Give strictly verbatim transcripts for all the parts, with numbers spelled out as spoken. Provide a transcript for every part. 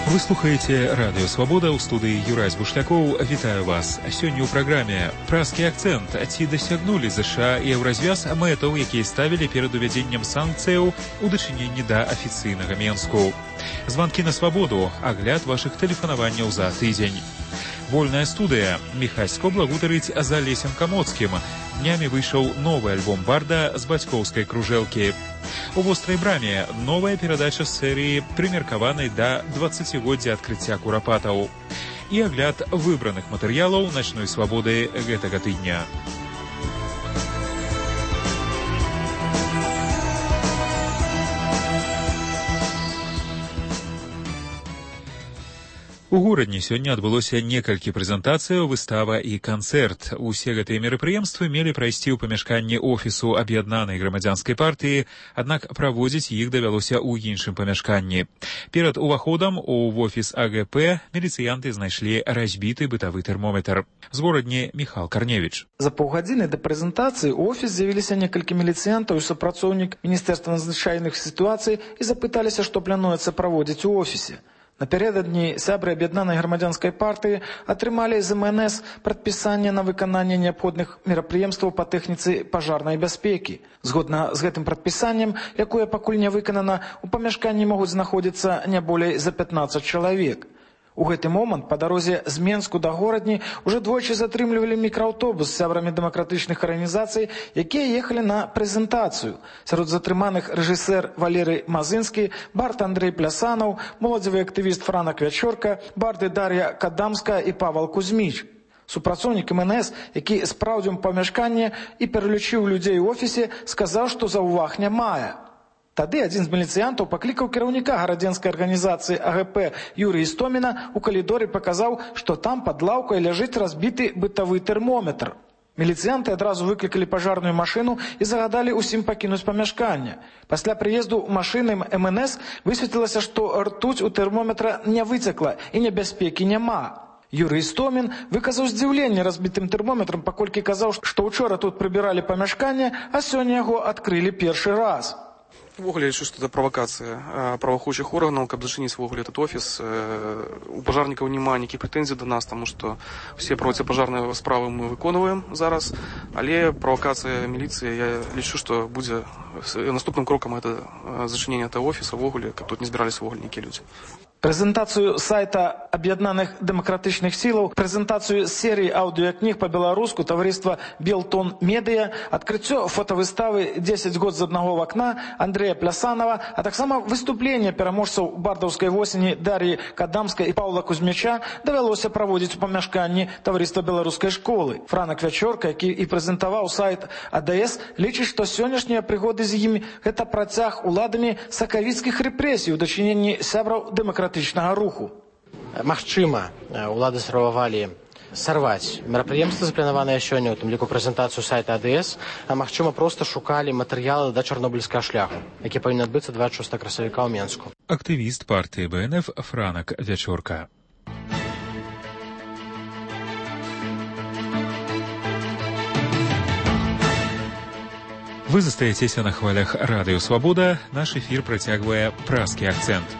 Вы слухаеце радыё Свабода, ў студыі Юрась Бушлякоў. Вітаю вас. Сёння ў праграме празкі акцэнт. Ці дасягнулі ЗША і Еўразвяз мэтаў, якія ставілі перад увядзеннем санкцыяў у дачыненні да афіцыйнага Менску. Званкі на свабоду, агляд вашых тэлефанаванняў за тыдзень. Вольная студыя. Міхасько благутарыць за Лесем Камоцкім. Днямі выйшаў новы альбом барда з бацькоўскай кружэлкі. У вострай браме новая перадача з серыі, прымеркаванай да дваццацігоддзя адкрыцця курапатаў. І агляд выбраных матэрыялаў начной свабоды гэтага тыдня. У горадні сёння адбылося некалькі прэзентацыяў, выстава і канцэрт. Усе гэтыя мерапрыемствы мелі прайсці ў памяшканні офісу аб'яднанай грамадзянскай партыі, аднак праводзіць іх давялося ў іншым памяшканні. Перад уваходам у офіс АГП міліцыянты знайшлі разбіты бытавы тэрмометр. З горадні Міхал Карневіч. За паўгадзіны да прэзентацыі ў офіс з'явіліся некалькі міліцыянтаў і супрацоўнік Міністэрства надзвычайных сітуацый і запыталіся, што плануецца праводзіць у офісе. Напярэдадні сябры аб'яднанай грамадзянскай партыі атрымалі з эм эн эс прадпісанне на выкананне неабходных мерапрыемстваў па тэхніцы пажарнай бяспекі. Згодна з гэтым прадпісаннем, якое пакуль не выканана, у памяшканні могуць знаходзіцца не болей за пятнаццаць чалавек. У гэты момант па дарозе з Менску да горадні ўжо двойчы затрымлівалі мікрааўтобус з сябрамі дэмакратычных арганізацый, якія ехалі на прэзентацыю. Сярод затрыманых рэжысэр Валерый Мазынскі, бард Андрэй Плясанаў, моладзевы актывіст Франак Вячорка, барды Дар'я Кадамская і Павал Кузьміч. Супрацоўнік эм эн эс, які спраўдзіў памяшканне і пералічыў людзей у офісе, сказаў, што заўваг не мае. Тады адзін з міліцыянтаў паклікаў кіраўніка гарадзенскай арганізацыі АГП Юрыя Істоміна, у калідоры паказаў, што там пад лаўкай ляжыць разбіты бытавы тэрмометр. Міліцыянты адразу выклікалі пажарную машыну і загадалі ўсім пакінуць памяшканне. Пасля прыезду машыны эм эн эс высветлілася, што ртуць у тэрмометра не выцякла і небяспекі няма. Юрый Істомін выказаў здзіўленне разбітым тэрмометрам, паколькі казаў, што ўчора тут прыбіралі памяшканне, а сёння яго адкрылі першы раз. Увогуле, я лічу, што это правакацыя праваахоўчых органаў, каб зачыніць увогуле этот офіс. У пажарнікаў няма ніякіх прэтэнзій да нас, таму што все проціпажарныя справы мы выконваем зараз, але правакацыя міліцыі, я лічу, што будзе наступным крокам это зачыненне этого офіса увогуле, каб тут не збіраліся увогуле нейкія людзі. Прэзентацыю сайта аб'яднаных дэмакратычных сілаў, прэзентацыю серыі аўдыёкніг па-беларуску таварыства Белтон Медыя, адкрыццё фотавыставы «дзесяць год з аднаго вакна» Андрэя Плясанова, а таксама выступленне пераможцаў бардаўскай восені Дар'і Кадамскай і Паўла Кузьміча давялося праводзіць у памяшканні таварыства беларускай школы. Франак Вячорка, які і прэзентаваў сайт а дэ эс, лічыць, што сённяшнія прыгоды з ім – гэта працяг уладамі сакавіцкіх рэпрэсій у дачыненні сябраў дэмакратычнага руху. Магчыма, улады спрабавалі сарваць мерапрыемствы, запланаваныя сёння, у тым ліку прэзентацыю сайта а дэ эс, а магчыма, проста шукалі матэрыялы да чарнобыльскага шляху, які павінен адбыцца дваццаць шостага красавіка ў Менску. Актывіст партыі бэ эн эф Франак Вячорка. Вы застаецеся на хвалях радыё Свабода. Наш эфір працягвае празкі акцэнт.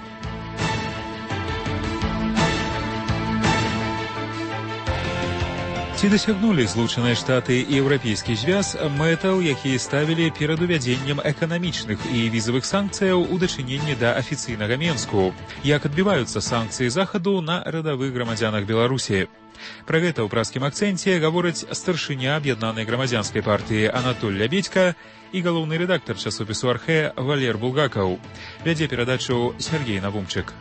Ці дасягнулі Злучаныя Штаты і Еўрапейскі звяз мэтаў, якія ставілі перад увядзеннем эканамічных і візавых санкцыяў у дачыненні да афіцыйнага Менску? Як адбіваюцца санкцыі захаду на радавых грамадзянах Беларусі? Пра гэта ў празкім акцэнце гаворыць старшыня аб'яднанай грамадзянскай партыі Анатоль Лябедька і галоўны рэдактар часопісу «Архэ» Валер Булгакаў. Вядзе перадачу Сергей Навумчык.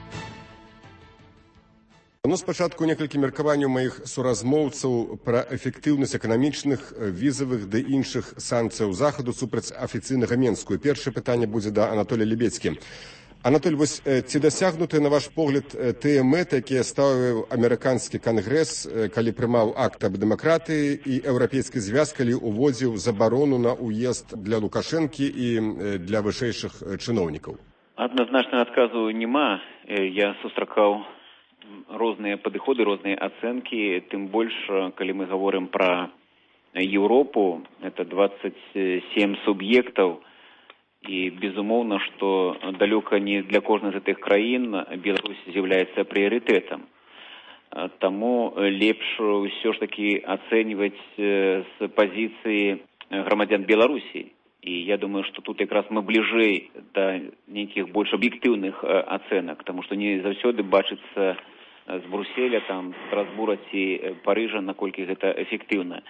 Ну, спачатку некалькі меркаванняў маіх суразмоўцаў пра эфектыўнасць эканамічных, візавых ды іншых санкцыяў захаду супраць афіцыйнага Менску. І першае пытанне будзе да Анатолія Лябедзькі. Анатоль, вось ці дасягнуты, на ваш погляд, тыя мэты, якія ставіў амерыканскі кангрэс, калі прымаў акт аб дэмакратыі, і еўрапейскі звяз, калі уводзіў забарону на ўезд для Лукашэнкі і для вышэйшых чыноўнікаў? Адназначнага адказу няма. Я сустракаў розныя падыходы, розныя ацэнкі, тым больш, калі мы гаворым пра Еўропу, это двадцать семь суб'ектаў, І, безумоўна, што далёка не для кожнай з гэтых краін Беларусь з'яўляецца прыярытэтам. Таму лепш ўсё ж такі ацэньваць з пазіцыі грамадзян Беларусі. І я думаю, што тут якраз мы бліжэй да нейкіх больш аб'ектыўных ацэнак, таму што не заўсёды бачыцца з Брюсселя, там, Страсбура ці Парыжа, наколькі гэта эфектыўна.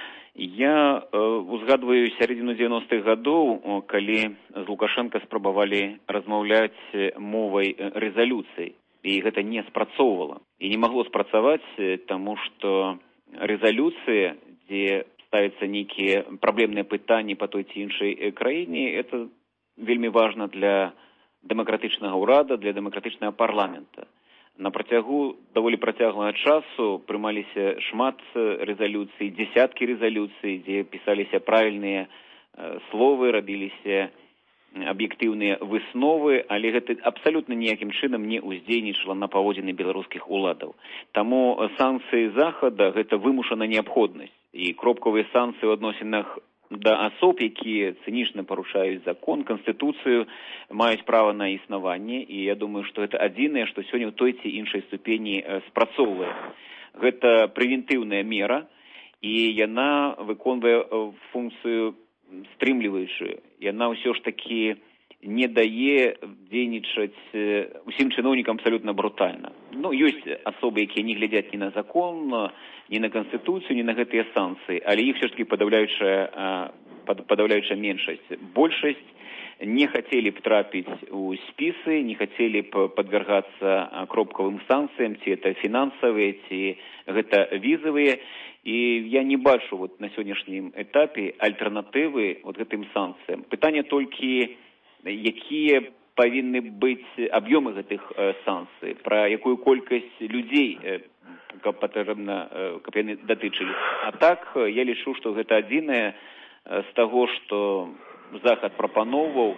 Я э, узгадваю сярэдзіну дзевяностых гадоў, калі з Лукашенко спрабавалі размаўляць мовай рэзалюцыі, і гэта не спрацоўвала. І не магло спрацаваць, таму што рэзалюцыя, дзе ставяцца нейкія праблемныя пытанні па той ці іншай краіне, это вельмі важна для дэмакратычнага ўрада, для дэмакратычнага парламента. На працягу даволі працяглага часу прымаліся шмат рэзалюцый, дзесяткі рэзалюцый, дзе пісаліся правільныя э, словы, рабіліся аб'ектыўныя высновы, але гэта абсалютна ніякім чынам не ўздзейнічала на паводзіны беларускіх уладаў. Таму санкцыі Захада гэта вымушана неабходнасць, і кропкавыя санкцыі ў адносінах да асоб, якія цынічна парушаюць закон, канстытуцыю, маюць права на існаванне, і я думаю, што гэта адзінае, што сёння ў той ці іншай ступені спрацоўвае. Гэта прэвентыўная мера, і яна выконвае функцыю стрымліваючую. Яна ўсё ж такі не дае дзейнічаць усім чыноўнікам абсалютна брутальна. Ну, ёсць асобы, якія не глядзяць ні на закон, ні на канстытуцыю, ні на гэтыя санкцыі, але іх все ж таки падаўляючая, падаўляючая меншасць. Большасць не хацелі б трапіць у спісы, не хацелі б падвяргацца кропкавым санкцыям, ці это фінансавыя, ці гэта візавыя. І я не бачу вот на сённяшнім этапе альтэрнатывы вот гэтым санкцыям. Пытанне толькі, якія павінны быць аб'ёмы гэтых э, санкцый, пра якую колькасць людзей э, каб патрэбна, э, каб яны датычылі. А так, я лічу, што гэта адзінае э, з таго, што Захад прапаноўваў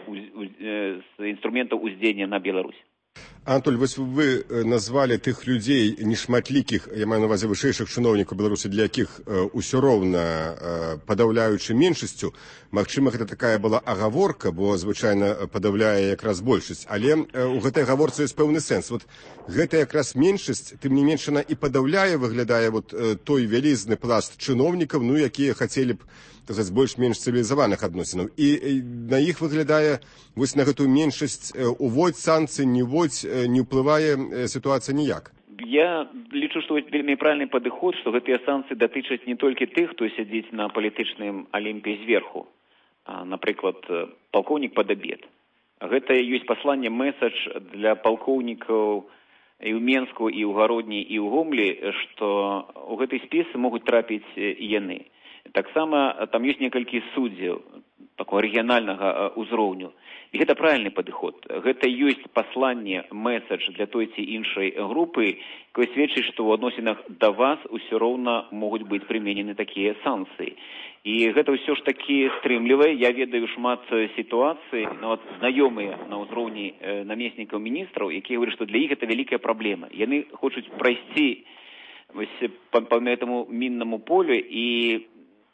э, з інструментаў уздзеяння на Беларусь. Анатоль, вось вы назвалі тых людзей нешматлікіх, я маю на ўвазе вышэйшых чыноўнікаў Беларусі, для якіх ўсё роўна падаўляючай меншасцю. Магчыма, гэта такая была агаворка, бо звычайна падаўляе якраз большасць. Але у гэтай агаворцы ёсць пэўны сэнс. Вот гэта якраз меншасць, тым не менш, яна і падаўляе, выглядае вот той вялізны пласт чыноўнікаў, ну, якія хацелі б, так сказаць, больш-менш цывілізаваных адносінаў. І на іх выглядае, вось на гэтую меншасць уводзь санкцыі, не вводзь, не ўплывае сітуацыя ніяк. Я лічу, што вельмі правільны падыход, што гэтыя санкцыі датычаць не толькі тых, хто сядзіць на палітычным алімпе зверху, а, напрыклад, палкоўнік Падабед. Гэта ёсць пасланне, месадж для палкоўнікаў і ў Менску, і ў Гародні, і ў Гомлі, што ў гэтай спісы могуць трапіць і яны. Таксама там ёсць некалькі суддзяў такого рэгіянальнага ўзроўню. І гэта правільны падыход. Гэта ёсць пасланне, месадж для той ці іншай групы, якое сведчыць, што ў адносінах да вас усё роўна могуць быць прыменены такія санкцыі. І гэта ўсё ж такі стрымлівае. Я ведаю шмат сітуацый, нават знаёмыя на ўзроўні намеснікаў міністраў, якія говорят, што для іх гэта вялікая праблема. Яны хочуць прайсці вось па, па гэтаму міннаму полю і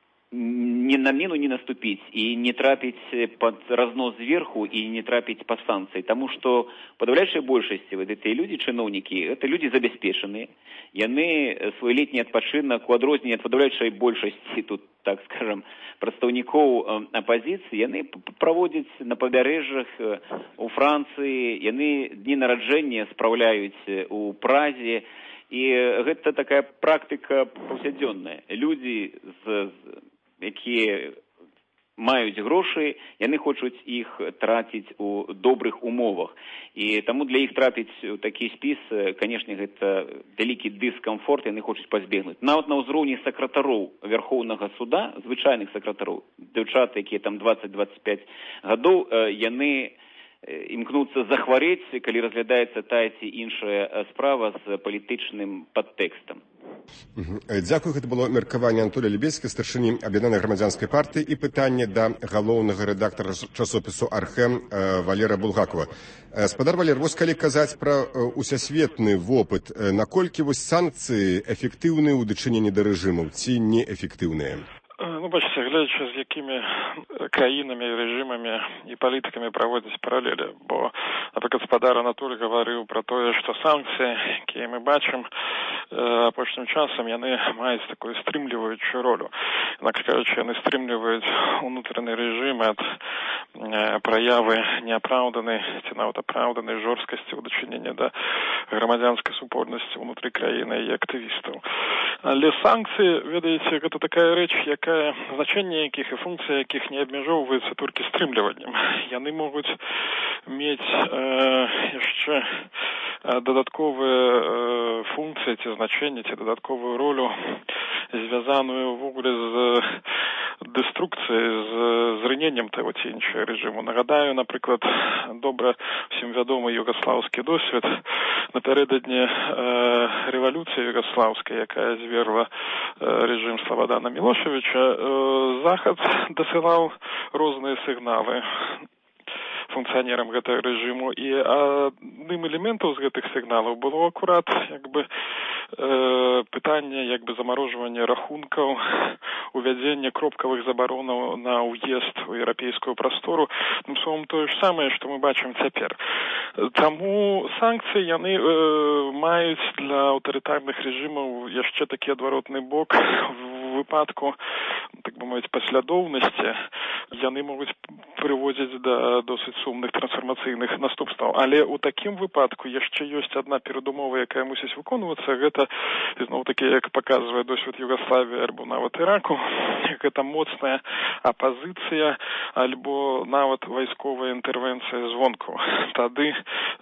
не на міну не наступіць і не трапіць пад разнос зверху і не трапіць пад санкцыі. Таму што падаўляючай большасці вот гэтыя людзі, чыноўнікі, гэта людзі забяспечаныя. Яны свой летні адпачынак у адрозненне ад падаўляючай большасці тут, так скажам, прадстаўнікоў апазіцыі, яны праводзяць на пабярэжжах у Францыі, яны дні нараджэння спраўляюць у Празе. І гэта такая практыка паўсядзённая. Людзі з якія маюць грошы, яны хочуць іх траціць у добрых умовах. І таму для іх трапіць у такі спіс, канешне, гэта вялікі дыскамфорт, яны хочуць пазбегнуць. Нават на ўзроўні сакратароў Верхоўнага суда, звычайных сакратароў, дзяўчаты, якія там дваццаць-дваццаць пяць гадоў, яны імкнуцца захварэць, калі разглядаецца тая ці іншая справа з палітычным падтэкстам. Дзякую, гэта было меркаванне Анатолія Лебедзькі, старшыні Аб'яднанай грамадзянскай партыі, і пытанне да галоўнага рэдактара часопісу «Архэм» Валера Булгакова. Спадар Валер, вось калі казаць пра усесветны вопыт, наколькі вось санкцыі эфектыўныя ў дачыненні да рэжымаў ці неэфектыўныя? Ну, бачите, глядячи, з якими країнами, режимами і політиками проводять паралелі. Бо, наприклад, спадар Анатолій говорив про те, що санкції, які ми бачимо апошнім часом, вони мають таку стримлюючу роль. Інакше кажучи, вони стримлюють внутрішній режим від прояви неоправданої, чи навіть оправданої жорсткості у дочиненні до громадянської супольності внутрі країни і активістів. Але санкції, видаєте, це така річ, яка значення яких і функція яких не обмежовується тільки стримлюванням. Вони можуть мати е, ще додаткові е, функції, ці значення, ці додаткову роль, зв'язану в огулі з деструкцією, з зриненням того чи іншого режиму. Нагадаю, наприклад, добре всім відомий югославський досвід. Напередодні е, революції югославської, яка звірла е, режим Слободана Мілошевича, е, Захід досилав різні сигнали функціонерам гэтага режиму. І одним елементом з гэтых сигналів було акурат якби е, питання якби заморожування рахунків, уведення кропкових заборонів на уїзд у європейську простору. Тим словом, то ж саме, що ми бачимо тепер. Тому санкції вони е, мають для авторитарних режимів ще такий відворотний бок. В випадку, так би мовити, послідовності, вони можуть приводити до досить сумних трансформаційних наступствів. Але у такому випадку ще є одна передумова, яка мусить виконуватися. Це, знову таки, як показує досвід Югославії або навіть Іраку, це моцна опозиція або навіть військова інтервенція звонку. Тоді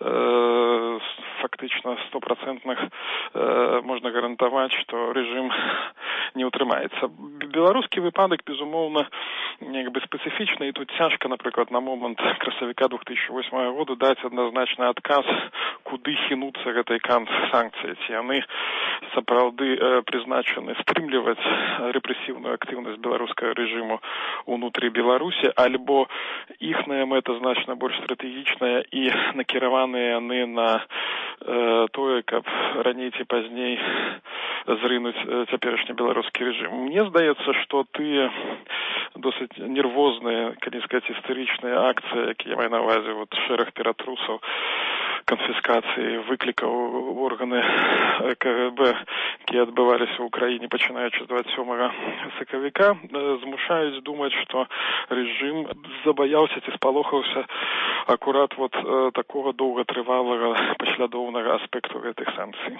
е, фактично сто відсотків е, можна гарантувати, що режим не утримається. Білоруський випадок, безумовно, якби специфічний, і тут тяжко, наприклад, на момент красовика дві тисячі восьмого року дати однозначний відказ, куди хинуться гэтай санкції. Ці вони, справді, призначені стримлювати репресивну активність білоруського режиму внутрі Білорусі, або їхня мета значно більш стратегічна і накеровані вони на е, то, як раніше чи пізніше зринуть теперішній білоруський режим. Мені здається, що ти досить нервозні, коли сказати, історичні акції, які я маю на увазі, от шерах піратрусів, конфіскації, викликів в органи КГБ, які відбувалися в Україні, починаючи з двадцять сьомого сакавіка, змушають думати, що режим забоявся чи сполохався акурат от такого довготривалого послідовного аспекту цих санкцій.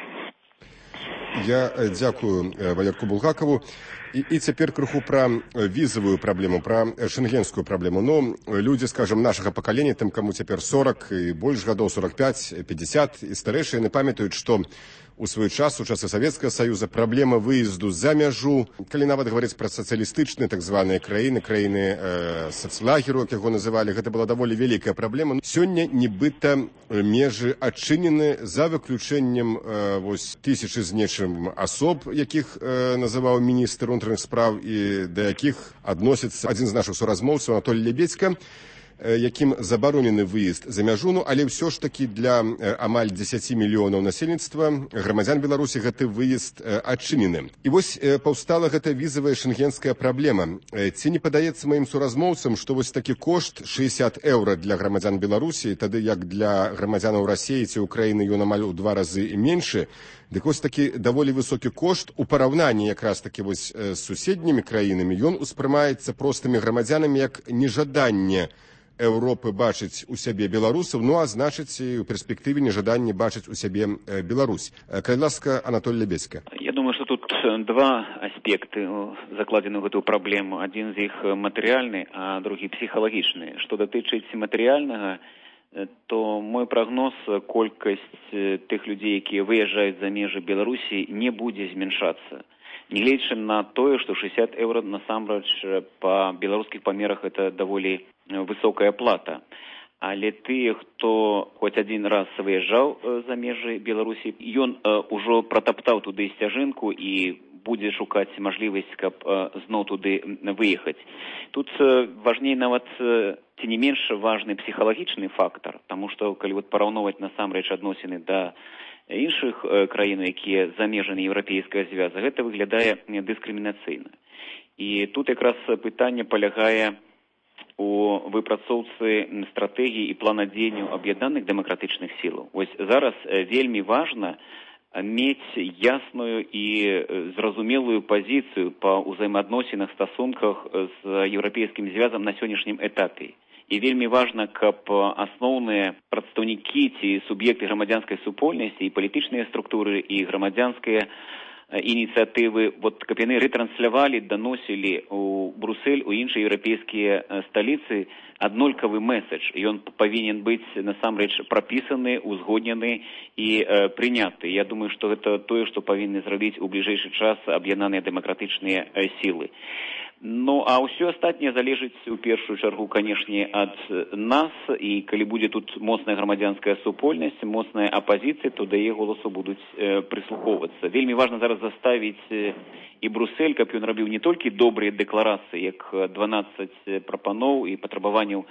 Я дзякую Валерку Булгакову. І, і цяпер крыху пра візавую праблему, пра шенгенскую праблему. Ну, людзі, скажем, нашага пакалення, тым, каму цяпер сорок і больш гадоў, сорок пять, пятьдесят і старэйшыя, яны памятаюць, што у свой час, у часы Савецкага Саюза, праблема выезду за мяжу, калі нават гаварыць пра сацыялістычныя так званыя краіны, краіны э, сацлагеру, як яго называлі, гэта была даволі вялікая праблема. Сёння нібыта межы адчынены за выключэннем э, вось тысячы з нечым асоб, якіх э, называў міністр унутраных справ і да якіх адносіцца адзін з нашых суразмоўцаў Анатолій Лебедзька, якім забаронены выезд за мяжу, ну, але ўсё ж такі для амаль дзесяці мільёнаў насельніцтва грамадзян Беларусі гэты выезд адчынены. І вось паўстала гэта візавая шенгенская праблема. Ці не падаецца маім суразмоўцам, што вось такі кошт шэсцьдзесят еўра для грамадзян Беларусі, тады як для грамадзянаў Расіі ці Украіны ён амаль у два разы меншы, дык вось такі даволі высокі кошт у параўнанні якраз такі вось з суседнімі краінамі ён успрымаецца простымі грамадзянамі як нежаданне Европы бачыць у сябе беларусаў, ну а значыць і ў перспектыве нежаданне бачыць у сябе Беларусь. Калі ласка, Анатолій Лебедзька. Я думаю, что тут два аспекты закладены в эту праблему. Один з іх матэрыяльны, а другі псіхалагічны. Што датычыць матэрыяльнага, то мой прогноз, колькасць тых людзей, якія выязджаюць за межы Беларусі, не будзе змяншацца. Нягледзячы на тое, што шэсцьдесят еўра насамрэч па беларускіх памерах это даволі высокая плата. Але тыя, хто хоць адзін раз выязджаў за межы Беларусі, ён ужо пратаптаў туды сцяжынку і будзе шукаць мажлівасць, каб зноў туды выехаць. Тут важней нават ці не менш важны псіхалагічны фактар, таму што калі вот параўноўваць насамрэч адносіны да іншых краін, якія за межамі еўрапейскага звяза, гэта выглядае дыскрымінацыйна. І тут якраз пытанне палягае у выпрацоўцы стратэгіі і плана дзеянняў аб'яднаных дэмакратычных сілаў. Вось зараз вельмі важна мець ясную і зразумелую пазіцыю па ўзаемаадносінах, стасунках з еўрапейскім звязам на сённяшнім этапе. І вельмі важна, каб асноўныя прадстаўнікі ці суб'екты грамадзянскай супольнасці і палітычныя структуры і грамадзянскія ініцыятывы, вот, каб яны ретранслявалі, даносілі у Брусэль, у іншыя еўрапейскія сталіцы аднолькавы месседж. Ён павінен быць насамрэч прапісаны, узгоднены і э, прыняты. Я думаю, што гэта тое, што павінны зрабіць у бліжэйшы час аб'яднаныя дэмакратычныя э, сілы. Ну, а ўсё астатняе залежыць у першую чаргу, канешне, ад нас, і калі будзе тут моцная грамадзянская супольнасць, моцная апазіцыя, то да яе голасу будуць э, прыслухоўвацца. Вельмі важна зараз заставіць э, і Брусэль, каб ён рабіў не толькі добрыя дэкларацыі, як дванаццаць прапаноў і патрабаванняў,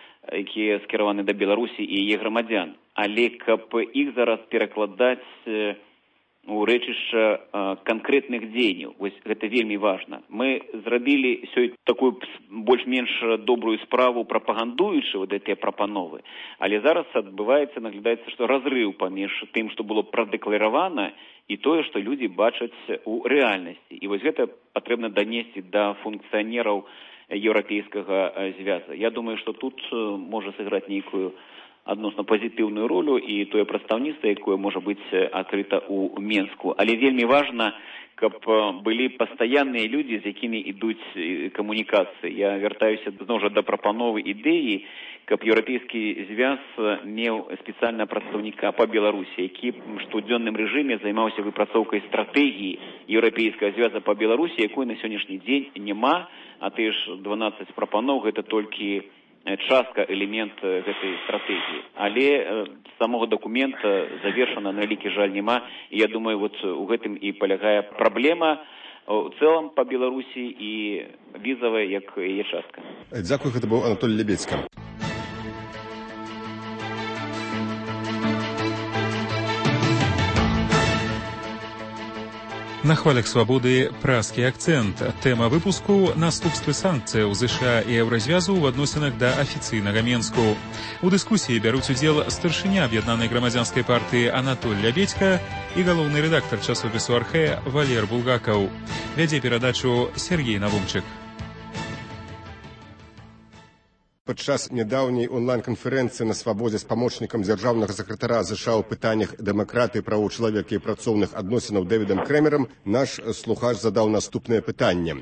якія скіраваны да Беларусі і яе грамадзян, але каб іх зараз перакладаць э, у рэчышча канкрэтных дзеянняў. Вось гэта вельмі важна. Мы зрабілі сёння такую больш-менш добрую справу, прапагандуючы вот гэтыя прапановы, але зараз адбываецца, наглядаецца, што разрыў паміж тым, што было прадэкларавана, і тое, што людзі бачаць у рэальнасці. І вось гэта патрэбна данесці да функцыянераў еўрапейскага звяза. Я думаю, што тут можа сыграць нейкую адносна пазітыўную ролю і тое прадстаўніцтва, якое можа быць адкрыта ў Менску. Але вельмі важна, каб былі пастаянныя людзі, з якімі ідуць камунікацыі. Я вяртаюся зноў жа да прапановы ідэі, каб еўрапейскі звяз меў спецыяльнага прадстаўніка па Беларусі, які в штодзённым рэжыме займаўся выпрацоўкай стратэгіі еўрапейскага звяза па Беларусі, якой на сённяшні дзень няма, а тыя ж дванаццаць прапаноў гэта толькі частка, элемент гэтай стратэгіі. Але э, самого дакумента завершана, на вялікі жаль, няма. І я думаю, вот у гэтым і палягае праблема у цэлым па Беларусі і візавая як яе частка. Дзякую, гэта быў Анатолий Лебедзькі. На хвалях свабоды празкі акцэнт. Тэма выпуску наступствы санкцыяў ЗША і Еўразвязу ў адносінах да афіцыйнага Менску. У дыскусіі бяруць удзел старшыня аб'яднанай грамадзянскай партыі Анатоль Лебедзька і галоўны рэдактар часопісу «Архэ» Валер Булгакаў. Вядзе перадачу Сергей Навумчык. Падчас нядаўняй онлайн-канферэнцыі на свабодзе з памочнікам дзяржаўнага сакратара ЗША ў пытаннях дэмакратыі, правоў чалавека і працоўных адносінаў Дэвідам Крэмерам наш слухач задаў наступнае пытанне.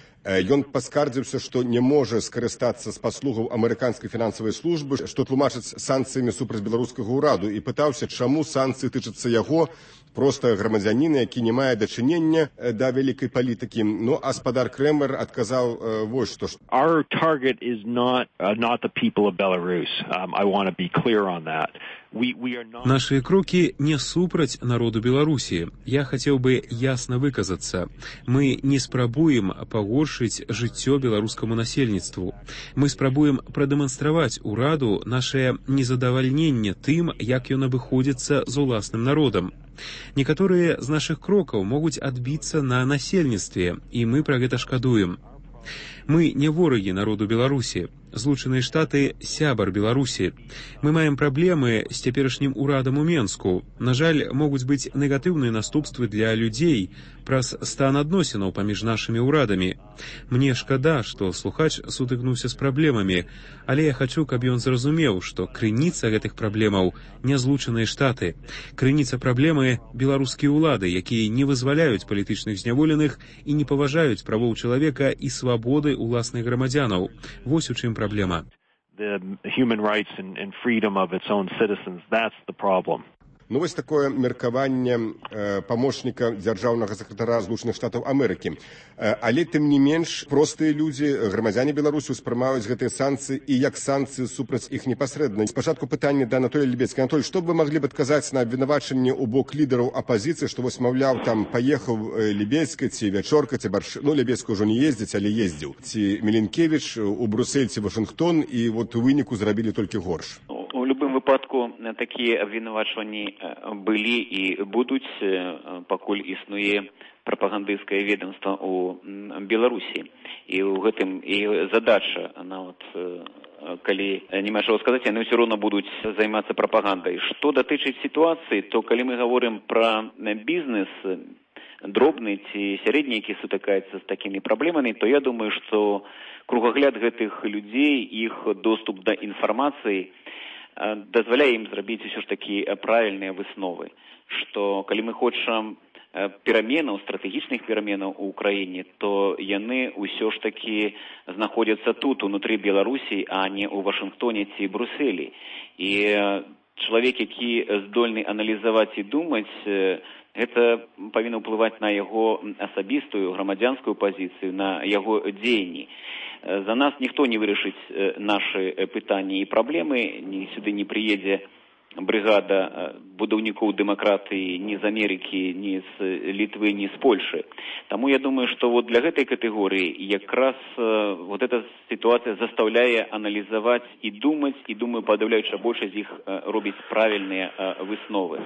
Ён паскардзіўся, што не можа скарыстацца з паслугаў амерыканскай фінансавай службы, што тлумачаць санкцыямі супраць беларускага ўраду, і пытаўся, чаму санкцыі тычацца яго, проста грамадзяніна, які не мае дачынення да вялікай палітыкі. Ну, а спадар Крэмер адказаў э, вось што. Our target is not uh, not the people of Belarus. Um, I want to be clear on that. We, we are not... Наши крокі не супраць народу Беларусі. Я хацеў бы ясна выказацца. Мы не спрабуем пагоршыць жыццё беларускаму насельніцтву. Мы спрабуем прадэманстраваць ураду нашае незадавальненне тым, як ён абыходзіцца з уласным народам. Некаторыя з нашых крокаў могуць адбіцца на насельніцтве, і мы пра гэта шкадуем. Мы не ворагі народу Беларусі. Злучаныя Штаты – сябар Беларусі. Мы маем праблемы з цяперашнім урадам у Менску. На жаль, могуць быць негатыўныя наступствы для людзей праз стан адносінаў паміж нашымі ўрадамі. Мне шкада, што слухач сутыкнуўся з праблемамі, але я хачу, каб ён зразумеў, што крыніца гэтых праблемаў не Злучаныя Штаты. Крыніца праблемы – беларускія ўлады, якія не вызваляюць палітычных зняволеных і не паважаюць правоў чалавека і свабоды уласных грамадзянаў. Вось у чым праблема. The human rights and, and freedom of its own citizens, that's the problem. Ну, вось такое меркаванне э, памочніка дзяржаўнага сакратара Злучаных Штатаў Амерыкі. Э, але, тым не менш, простыя людзі, грамадзяне Беларусі ўспрымаюць гэтыя санкцыі і як санкцыі супраць іх непасрэдна. Спачатку пытанне да Анатолия Лебедзькі. Анатолий, што б вы маглі б адказаць на абвінавачанне ў бок лідараў апазіцыі, што вось, маўляў, там паехаў Лебедзька ці Вячорка, ці Барш... ну, Лебедзька ўжо не ездзіць, але ездзіў. Ці Міленкевіч у Брусэль, ці Вашынгтон, і вот у выніку зрабілі толькі горш. У любым выпадку такія абвінавачванні былі і будуць, пакуль існуе прапагандысцкае ведомства ў Беларусі. І ў гэтым і задача, нават калі няма чаго сказаць, яны ўсё роўна будуць займацца прапагандай. Што датычыць сітуацыі, то калі мы гаворым пра бізнес, дробны ці сярэдні, які сутыкаецца з такімі праблемамі, то я думаю, што кругагляд гэтых людзей, іх доступ да інфармацыі дазваляе ім зрабіць усё ж такі правільныя высновы. Што калі мы хочам пераменаў, стратэгічных пераменаў у ўкраіне, то яны ўсё ж такі знаходзяцца тут, унутры Беларусі, а не ў Вашынгтоне ці Брусэлі. І чалавек, які здольны аналізаваць і думаць, гэта павінна ўплываць на яго асабістую грамадзянскую пазіцыю, на яго дзеянні. За нас ніхто не вырашыць нашы пытанні і праблемы, ні сюды не прыедзе бригада будаўнікоў дэмакратыі ні з Амерыкі, ні з Літвы, ні з Польшы. Таму я думаю, што вот для гэтай катэгорыі якраз вот эта сітуацыя застаўляе аналізаваць і думаць, і думаю, падаўляючая большасць з іх робіць правільныя высновы.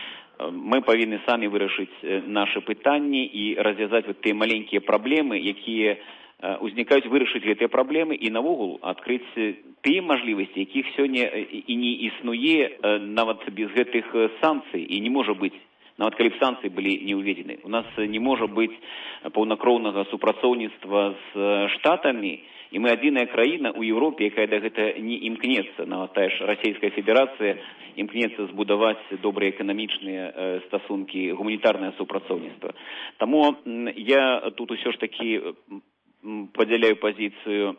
Мы павінны самі вырашыць нашы пытанні і развязаць вот тыя маленькія праблемы, якія узнікаюць, вырашыць гэтыя праблемы і навогул адкрыць тыя мажлівасці, якіх сёння і не існуе нават без гэтых санкцый, і не можа быць, нават калі б санкцыі былі не ўведзены. У нас не можа быць паўнакроўнага супрацоўніцтва з штатамі, і мы адзіная краіна ў Еўропе, якая да гэта не імкнецца. Нават тая ж Расійская Федэрацыя імкнецца збудаваць добрыя эканамічныя стасункі, гуманітарнае супрацоўніцтва. Таму я тут усё ж такі падзяляю пазіцыю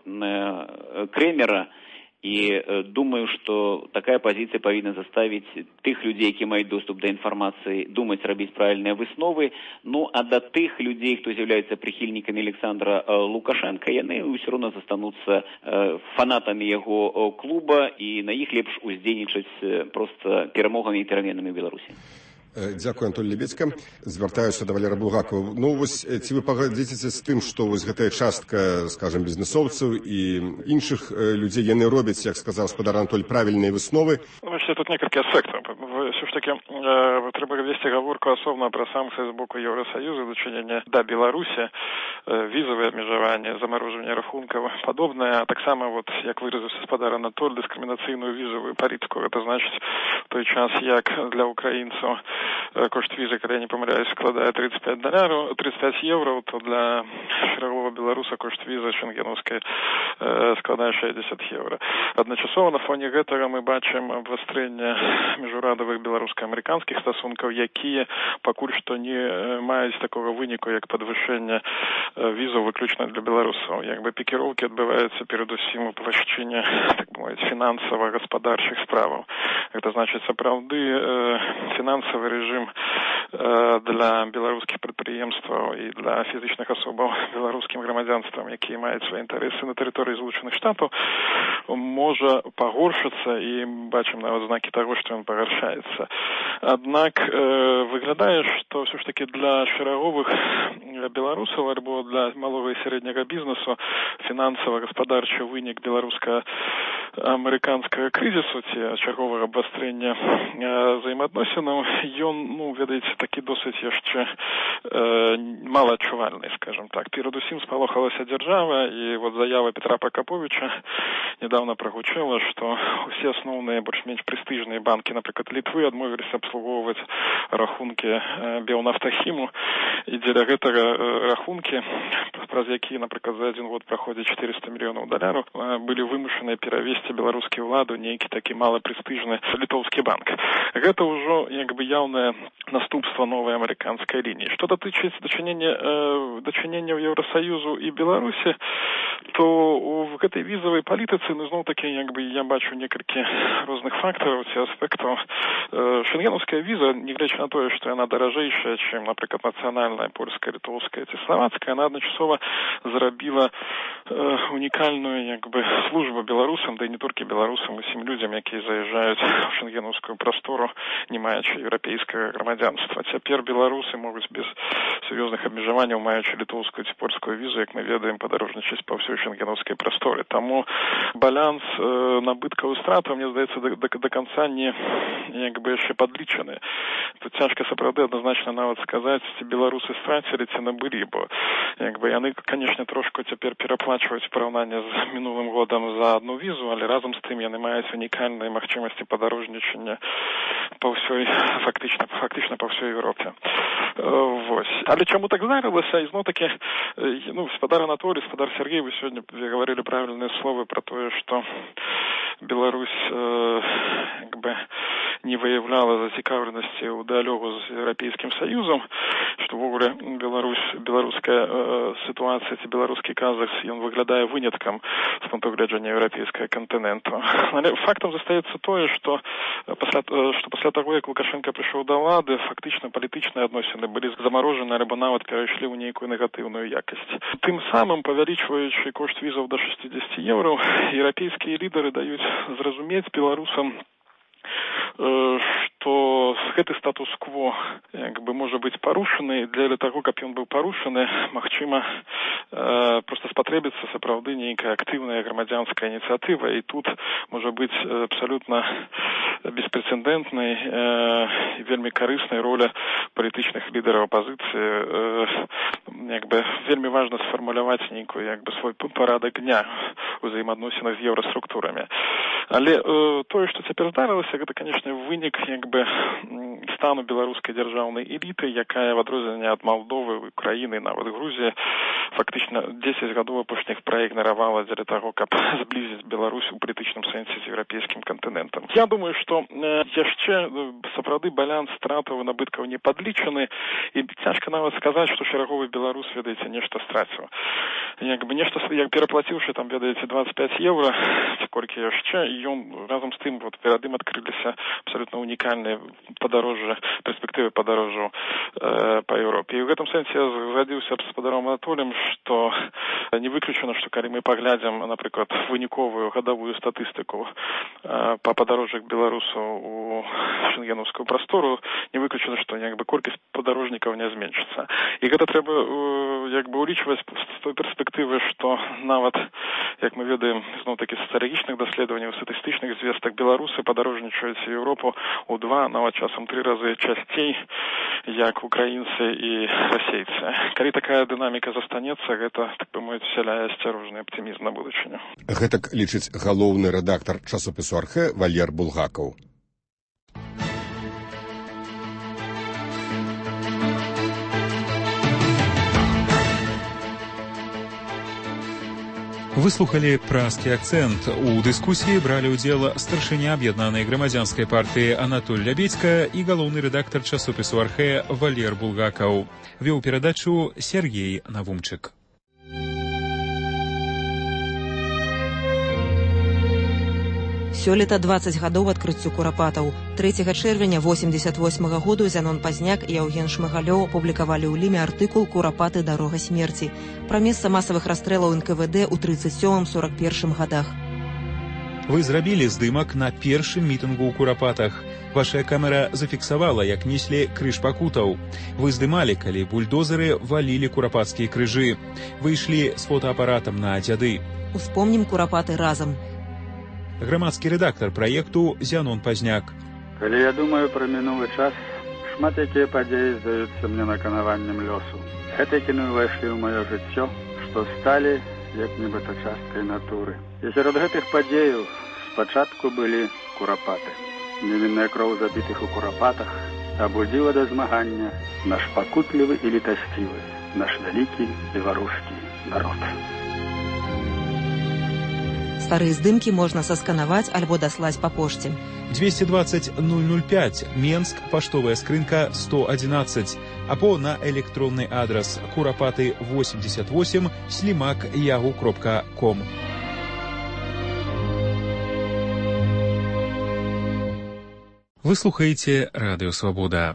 Крэмера і думаю, што такая пазіцыя павінна заставіць тых людзей, які маюць доступ да інфармацыі, думаць, рабіць правільныя высновы. Ну, а да тых людзей, хто з'яўляецца прыхільнікамі Александра Лукашенка, яны ўсё роўна застануцца фанатамі яго клуба, і на іх лепш уздзейнічаць проста перамогамі і пераменамі ў Беларусі. Дзякую, Анатолий Лебедзька. Звяртаюся да Валера Булгакова. Ну, вось, ці вы пагадзіцеся з тым, што вось гэтая частка, скажем, бізнесоўцаў і іншых людзей, яны робяць, як сказаў гаспадар Анатолий, правільныя высновы? Значит, тут некалькі аспектаў. Все ж таки, трэба весці гаворку асобна пра санкцыі з боку Еўрасаюза, дачынення да Беларусі, візавыя абмежаванні, замарожванне рахункаў, падобнае, а таксама, вот, як выразіўся гаспадар Анатолий, дыскрымінацыйную візавую палітыку. Гэта значыць, той час, як для украінцаў кошт візы, калі я не памыляюсь, складае тридцать пять доляраў, тридцать пять евро, то для шарового беларуса кошт візы шенгеновскай э, складае шестьдесят евро. Адначасова на фоне гэтага мы бачым абвастрэнне міжнародных беларуска-амерыканскіх стасункаў, якія пакуль што не маюць такога выніку, як падвышэнне візаў выключна для беларусаў. Як бы пікіроўкі адбываюцца перадусім у плашчыне, так бы мовіць, фінансава-гаспадарчых справаў. Гэта значыць, сапраўды э, фінансавы рэжым э, для беларускіх прадпрыемстваў і для фізічных асобаў беларускім грамадзянствам, якія маюць свае інтарэсы на тэрыторыі Злучаных Штатаў, можа пагоршыцца, і бачым нават знакі таго, што ён пагаршаецца. Аднак э, выглядае, што ўсё ж такі для шараговых беларусаў альбо для малога і сярэдняга бізнесу фінансава-гаспадарчы вынік беларуска-амерыканскага крызісу ці чарговага абвастрэння э, взаемаадносінаў, ён, ну, ведаеце, такі досыць яшчэ э, малаадчувальны, скажем так. Перадусім спалохалася дзяржава, і вот заява Петра Пракаповича недавно прагучала, што усе асноўныя больш-менш прэстыжныя банкі, напрыклад, Літвы, адмовіліся абслугоўваць рахункі э, Белнафтахіму, і дзеля гэтага э, рахункі, праз якія, напрыклад, за адзін год праходзіць четыреста мільёнаў даляраў, э, былі вымушаныя перавесці беларускія ўладу нейкі такі малапрэстыжны літоўскі банк. Гэта ўжо як бы яўнае наступства новай амерыканскай лініі. Што датычыць дачынення э, дачынення ў Еўрасаюзу і Беларусі, то у гэтай візавай палітыцы, ну, зноў такі, як бы я бачу некалькі розных фактараў ці аспектаў. Э, шенгенаўская віза, нягледзячы на тое, што яна даражэйшая, чым, напрыклад, нацыянальная польская, літоўская ці славацкая, яна адначасова зрабіла э, унікальную, як бы, службу беларусам, да і не толькі беларусам, усім людзям, якія заязджаюць у шенгенаўскую прастору, не маючы еўрапейскага грамадзянства. Цяпер беларусы могуць без сур'ёзных абмежаванняў, маючы літоўскую ці польскую візу, як мы ведаем, падарожнічаць па ўсёй шенгенаўскай прасторы. Таму баланс э, набыткаў і стратаў, мне здаецца, да, да, да канца не, як бы яшчэ падлічаны. Тут цяжка сапраўды адназначна нават сказаць, ці беларусы страцілі, ці набылі, бо як бы яны, канешне, трошку цяпер пераплачваюць параўнанне з мінулым годам за одну візу, але разам з тым яны маюць унікальныя магчымасці падарожнічання па ўсёй, фактычна, фактычна па ўсёй Еўропе. Вось. Але чаму так здарылася? І зноў-такі, ну, спадар Анатолий, спадар Сергей, вы сёння говорили правильные слова про то, что Беларусь э, как бы не выявляла зацікаўленасці ў дыалогу з Еўрапейскім Саюзам, што ввогуле Беларусь, беларуская э, сітуацыя ці беларускі казах, ён выглядае выняткам з пункту гледжання еўрапейскага кантыненту. Але фактам застаецца тое, што пасля, што пасля таго, як Лукашенко прыйшоў да ўлады, фактычна палітычныя адносіны былі замарожаны, альбо нават перайшлі ў нейкую негатыўную якасць. Тым самым, павялічваючы кошт візаў да шестьдесят еўро, еўрапейскія лідары даюць зразумець беларусам, што гэты статус-кво як бы можа быць парушаны. Для таго, каб ён быў парушаны, магчыма, э, проста спатрэбіцца сапраўды нейкая актыўная грамадзянская ініцыятыва, і тут можа быць абсалютна беспрэцэдэнтнай э, і вельмі карыснай роля палітычных лідараў апазіцыі. Э, як бы вельмі важна сфармуляваць нейкую як бы свой парадак дня у взаемаадносінах з еўраструктурамі. Але э, тое, што цяпер здарылася, гэта, канешне, вынік як бы стану беларускай дзяржаўнай эліты, якая в адрозненне ад Малдовы, Украіны, нават Грузіі, фактычна дзесяць гадоў апошніх праігнаравала дзеля таго, каб зблізіць Беларусь у палітычным сэнсе з еўрапейскім кантынентам. Я думаю, што э, яшчэ сапраўды баланс стратаў і набыткаў не падлічаны, і цяжка нават сказаць, што шараговы беларус, ведаеце, нешта страціў. Як бы нешта, як пераплаціўшы там, ведаеце, двадцать пять еўра, ці колькі яшчэ, і ён разам з тым вот перад ім адкрыліся абсолютно унікальныя падарожжа, перспектывы падарожжаў э, па Еўропе. І ў гэтым сэнсе я згадзіўся з спадаром Анатоліем, што не выключана, што калі мы паглядзім, напрыклад, выніковую гадавую статыстыку э, па падарожжах беларусаў у шенгенаўскую прастору, не выключана, што як бы колькасць падарожнікаў не зменшыцца. І гэта трэба э, як бы улічваць з той перспектывы, што нават, як мы ведаем, зноў-такі сацыялагічных даследаванняў, статыстычных звестак, беларусы падарожнічаюць в Европу у два, нават часам три разы часцей, як украінцы і расейцы. Калі такая дынаміка застанецца, гэта, так бы мовіць, вселяе асцярожны аптымізм на будучыню. Гэтак лічыць галоўны рэдактар часопісу «Архэ» Валер Булгакаў. Выслухалі празкі акцэнт. У дыскусіі бралі ўдзел старшыня аб'яднанай грамадзянскай партыі Анатоль Лябедзька і галоўны рэдактар часопісу «Архэ» Валер Булгакаў. Вёў перадачу Сергей Навумчык. Сёлета дваццаць гадоў адкрыццю курапатаў. трэцяга чэрвеня восемьдесят восьмага году Зянон Пазняк і Яўген Шмыгалёў апублікавалі ў ліме артыкул «Курапаты. Дарога смерці» пра месца масавых расстрэлаў эн ка вэ дэ ў тридцать сёмым сорок первым гадах. Вы зрабілі здымак на першым мітынгу ў Курапатах. Ваша камера зафіксавала, як неслі крыж пакутаў. Вы здымалі, калі бульдозеры валілі курапацкія крыжы. Вы ішлі з фотоапаратам на дзяды. Успомнім Курапаты разам. Грамадскі рэдактар праекту Зянон Пазняк. Калі я думаю пра мінулы час, шмат якія падзеі здаюцца мне наканаваннем лёсу. Гэтакі ўвайшлі ў маё жыццё, што сталі як нібыта часткай натуры. І сярод гэтых падзеяў спачатку былі курапаты. Невінная кроў забітых у курапатах абудзіла да змагання наш пакутлівы і літасцівы, наш вялікі беларускі народ. Старыя здымкі можна сасканаваць альбо даслаць па пошце. двести двадцать ноль ноль пять, Менск, паштовая скрынка сто одиннадцать, або на электронны адрес курапаты восемьдесят восемь слимак ягу кропка ком. Вы слухаеце Радыё Свабода.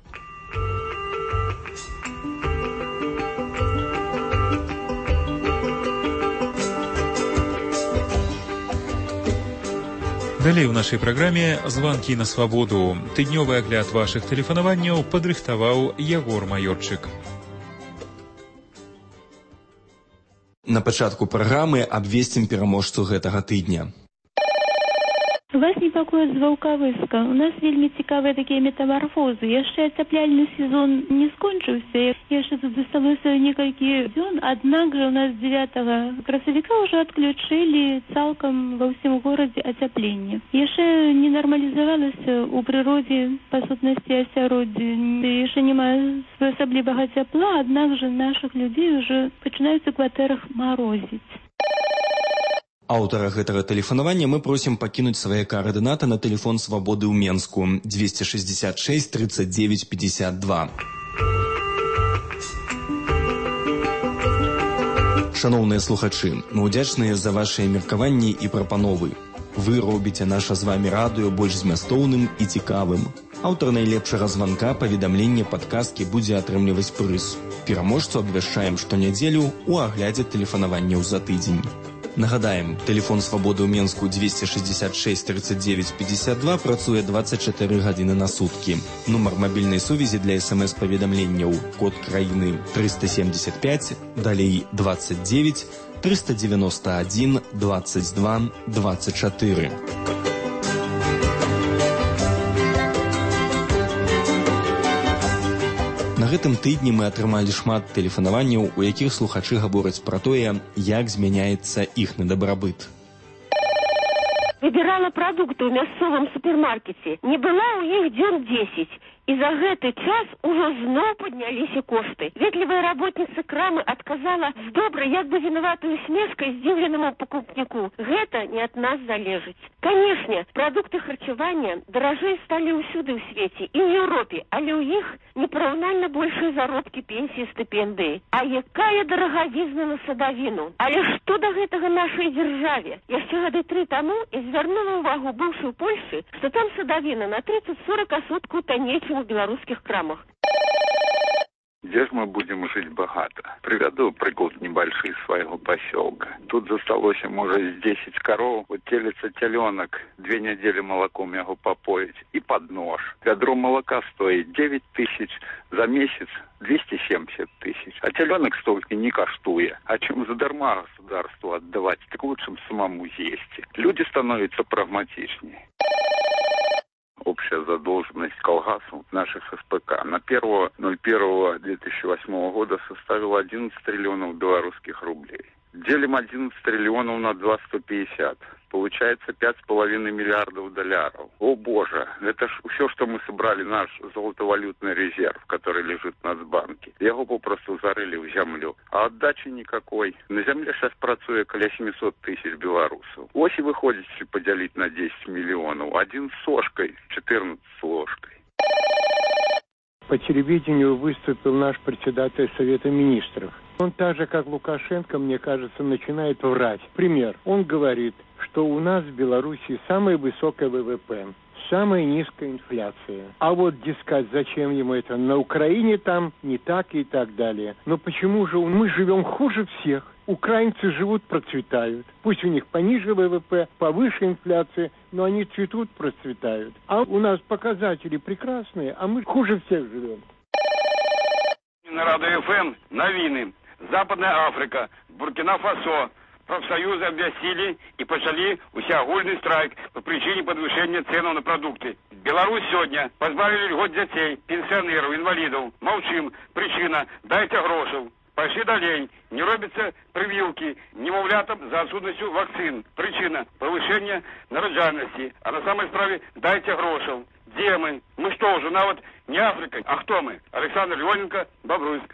Далей у нашай праграме «Званкі на свабоду». Тыднёвы агляд вашых тэлефанаванняў падрыхтаваў Ягор Маёрчык. На пачатку праграмы абвесцім пераможцу гэтага тыдня. Вас непакоіць з Ваўкавыска. У нас вельмі цікавыя такія метамарфозы. Яшчэ ацяпляльны сезон не скончыўся. Яшчэ тут засталося некалькі дзён. Аднак жа у нас дзевятага красавіка ўжо адключылі цалкам ва ўсім горадзе ацяпленне. Яшчэ не нармалізавалася ў прыродзе па сутнасці асяроддзя. Яшчэ няма асаблівага цяпла, аднак жа нашых людзей ўжо пачынаюць у кватэрах марозіць. Аўтара гэтага тэлефанавання мы просім пакінуць свае каардынаты на тэлефон свабоды ў Менску дзвесце шэсцьдзесят шэсць тридцать девять пятьдесят два. Шаноўныя слухачы, мы ўдзячныя за вашыя меркаванні і прапановы. Вы робіце наша з вамі радыё больш змястоўным і цікавым. Аўтар найлепшага званка паведамлення падказкі будзе атрымліваць прыз. Пераможцу абвяшчаем штонядзелю ў аглядзе тэлефанаванняў за тыдзень. Нагадаем, тэлефон свабоды ў Менску дзвесце шэсцьдесят шэсць тридцать девять пятьдесят два працуе двадцать четыре гадзіны на суткі. Нумар мабільнай сувязі для смс-паведамленняў код краіны триста семьдесят пять, далей двадцать девять, триста девяносто один, двадцать два, двадцать четыре. На гэтым тыдні мы атрымалі шмат тэлефанаванняў, у якіх слухачы гавораць пра тое, як змяняецца іхны дабрабыт. Выбирала продукты ў мясцовым супермаркеце. Не была ў іх дзён дзесяць. І за гэты час ужо зноў падняліся кошты. Ветлівая работніца крамы адказала з добрай, як бы вінаватай усмешкай здзіўленаму пакупніку. Гэта не ад нас залежыць. Канешне, прадукты харчавання даражэй сталі ўсюды ў свеце, і ў Еўропе, але ў іх непараўнальна большыя заробкі, пенсіі, стыпендыі. А якая дарагавізна на садавіну? Але што да гэтага нашай дзяржаве? Яшчэ гады тры таму і звярнула ўвагу быўшы ў Польшы, што там садавіна на тридцать сорок асоткаў танней, чым у белорусских крамах. Где же мы будем жить богато? Приведу прыклад небольшой своего поселка. Тут засталось, может, десять коров, вот телится теленок, две недели молоком его попоить и под нож. Ведро молока стоит девять тысяч, за месяц двести семьдесят тысяч. А теленок столько не каштуя. А чем задарма государству отдавать, так лучше самому есть. Люди становятся прагматичнее. Общая задолженность колгасу наших СПК на первое ноль первого две тысячи восьмого года составила одиннадцать триллионов белорусских рублей. Делим одиннадцать триллионов на два сто пятьдесят. Получается пять с половиной миллиардов долларов. О боже, это ж все, что мы собрали, наш золотовалютный резерв, который лежит в Нацбанке. Его попросту зарыли в землю. А отдачи никакой. На земле сейчас працует около семьсот тысяч белорусов. Ось и выходит, если поделить на десять миллионов. Один с сошкой, четырнадцать с ложкой. По телевидению выступил наш председатель Совета Министров. Он так же, как Лукашенко, мне кажется, начинает врать. Пример. Он говорит, что у нас в Беларуси самая высокая ВВП, самая низкая инфляция. А вот дескать, зачем ему это? На Украине там не так и так далее. Но почему же мы живем хуже всех? Украинцы живут, процветают. Пусть у них пониже ВВП, повыше инфляция, но они цветут, процветают. А у нас показатели прекрасные, а мы хуже всех живем. На Радио ФМ новины. Западная Африка, Буркина-Фасо. Профсоюзы обвясили и почали усеагульный страйк по причине подвышения цен на продукты. Беларусь сегодня позбавили льгот детей, пенсионеров, инвалидов. Молчим. Причина – дайте грошев. Пошли далей. Не робятся прививки немовлятам за отсутностью вакцин. Причина – повышение народжальности. А на самой справе – дайте грошев. Где мы? Мы что, уже на вот не Африка? А кто мы? Александр Леоненко, Бобруйск.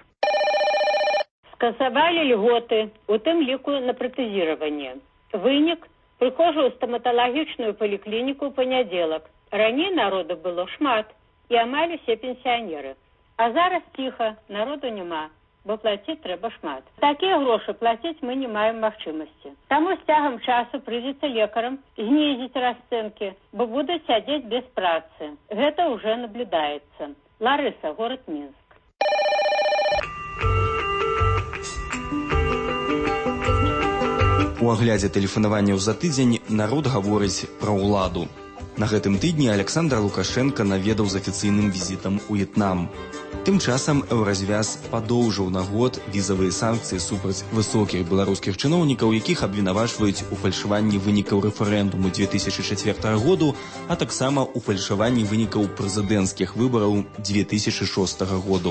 Скасавалі льготы, у тым ліку на пратэзіраванне. Вынік – прыхожу ў стаматалагічную паліклініку ў панядзелак. Раней народу было шмат, і амаль усе пенсіянеры. А зараз ціха, народу няма, бо плаціць трэба шмат. Такія грошы плаціць мы не маем магчымасці. Таму з цягам часу прыйдзецца лекарам знізіць расцэнкі, бо будуць сядзець без працы. Гэта ўжо наблюдаецца. Ларыса, горад Мінск. У аглядзе тэлефанаванняў за тыдзень народ гаворыць пра ўладу. На гэтым тыдні Александр Лукашенко наведаў з афіцыйным візітам у В'етнам. Тым часам еўразвяз падоўжыў на год візавыя санкцыі супраць высокіх беларускіх чыноўнікаў, якіх абвінавачваюць у фальшаванні вынікаў рэферэндуму две тысячи чацвёртага году, а таксама у фальшаванні вынікаў прэзідэнцкіх выбараў две тысячи шостага году.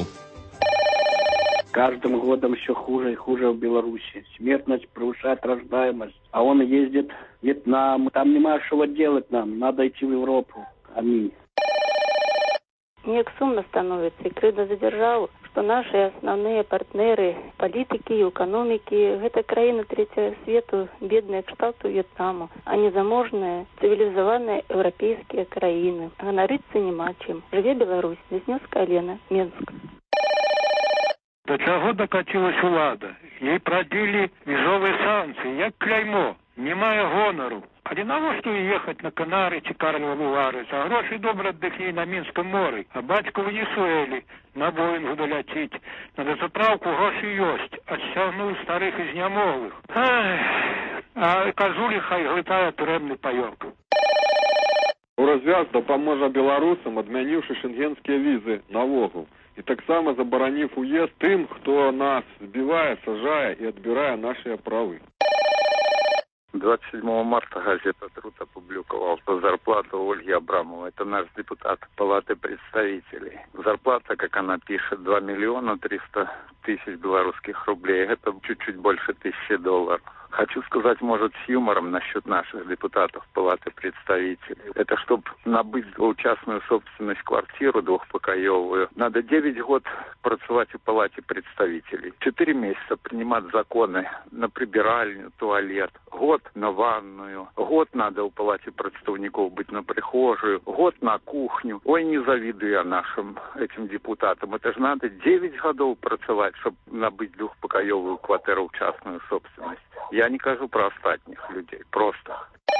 Каждым годом все хуже и хуже в Беларуси. Смертность превышает рождаемость. А он ездит в Вьетнам. Там нема чего делать нам. Надо идти в Европу. Аминь. Неяк сумно становится и крыўдна за дзяржаву, што наши основные партнеры политики и экономики — это краіны третьего свету, бедные кшталту Вьетнаму, а не заможные, цивилизованные европейские краіны. Ганарыцца нема чым. Жыве Беларусь, ляснё з калена, Менск. До чаго докатилась улада? Ей продели межовые санкции, як кляймо, немає гонору. А не навошта ехать на Канары ці Карловы Вары? За гроші добре отдыхни на Мінському морі, а батько в Венесуэлі на Боїнгу долетіть. На заправку гроші ёсць, отстягнув старих і знямоглих. А Козулі хай глитає турэмны паёк. Еўразвяз дапаможа беларусам, адмяніўшы шенгенскія візы навогул. І таксама забараніў уезд тым, хто нас збівае, сажае і адбірае нашыя правы. двадцать седьмого марта газета «Труд» опубликовала, что зарплата у Ольги Абрамовой, это наш депутат Палаты представителей. Зарплата, как она пишет, два миллиона триста тысяч белорусских рублей. Это чуть-чуть больше тысячи долларов. Хочу сказать, может, с юмором насчет наших депутатов Палаты представителей. Это чтобы набыть двухчастную собственность квартиру двухпокоевую. Надо девять год працевать в Палате представителей. Четыре месяца принимать законы на прибиральню, туалет. Год на ванную. Год надо в Палате представников быть на прихожую. Год на кухню. Ой, не завидую я нашим этим депутатам. Это же надо девять годов працевать, чтобы набыть двухпокоевую квартиру в частную собственность. Я не кажу про остальных людей, просто.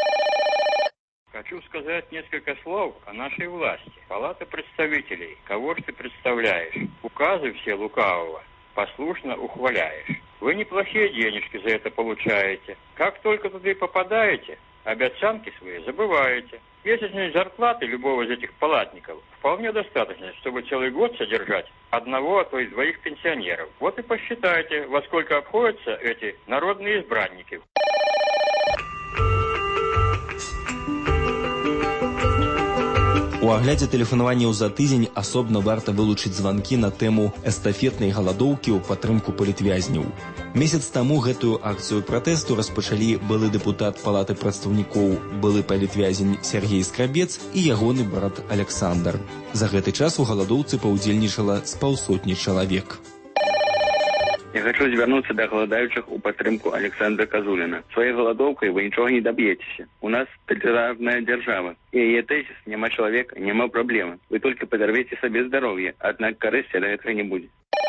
Хочу сказать несколько слов о нашей власти. Палата представителей. Кого ж ты представляешь? Указы все лукавого послушно ухваляешь. Вы неплохие денежки за это получаете. Как только туда и попадаете, обещанки свои забываете. Месячной зарплаты любого из этих палатников вполне достаточно, чтобы целый год содержать одного, а то и двоих пенсионеров. Вот и посчитайте, во сколько обходятся эти народные избранники. У аглядзе тэлефанаванняў за тыдзень асобна варта вылучыць званкі на тэму эстафетнай галадоўкі ў падтрымку палітвязняў. Месяц таму гэтую акцыю пратэсту распачалі былы дэпутат Палаты прадстаўнікоў, былы палітвязень Сергей Скрабец і ягоны брат Александр. За гэты час у галадоўцы паўдзельнічала з паўсотні чалавек. Я хочу звернуться до голодающих у подтримку Александра Козулина. Своей голодовкой вы ничего не добьетесь. У нас тоталитарная держава. И ее тезис «нема человека, нема проблемы». Вы только подорвете себе здоровье, однако корысти до этого не будет.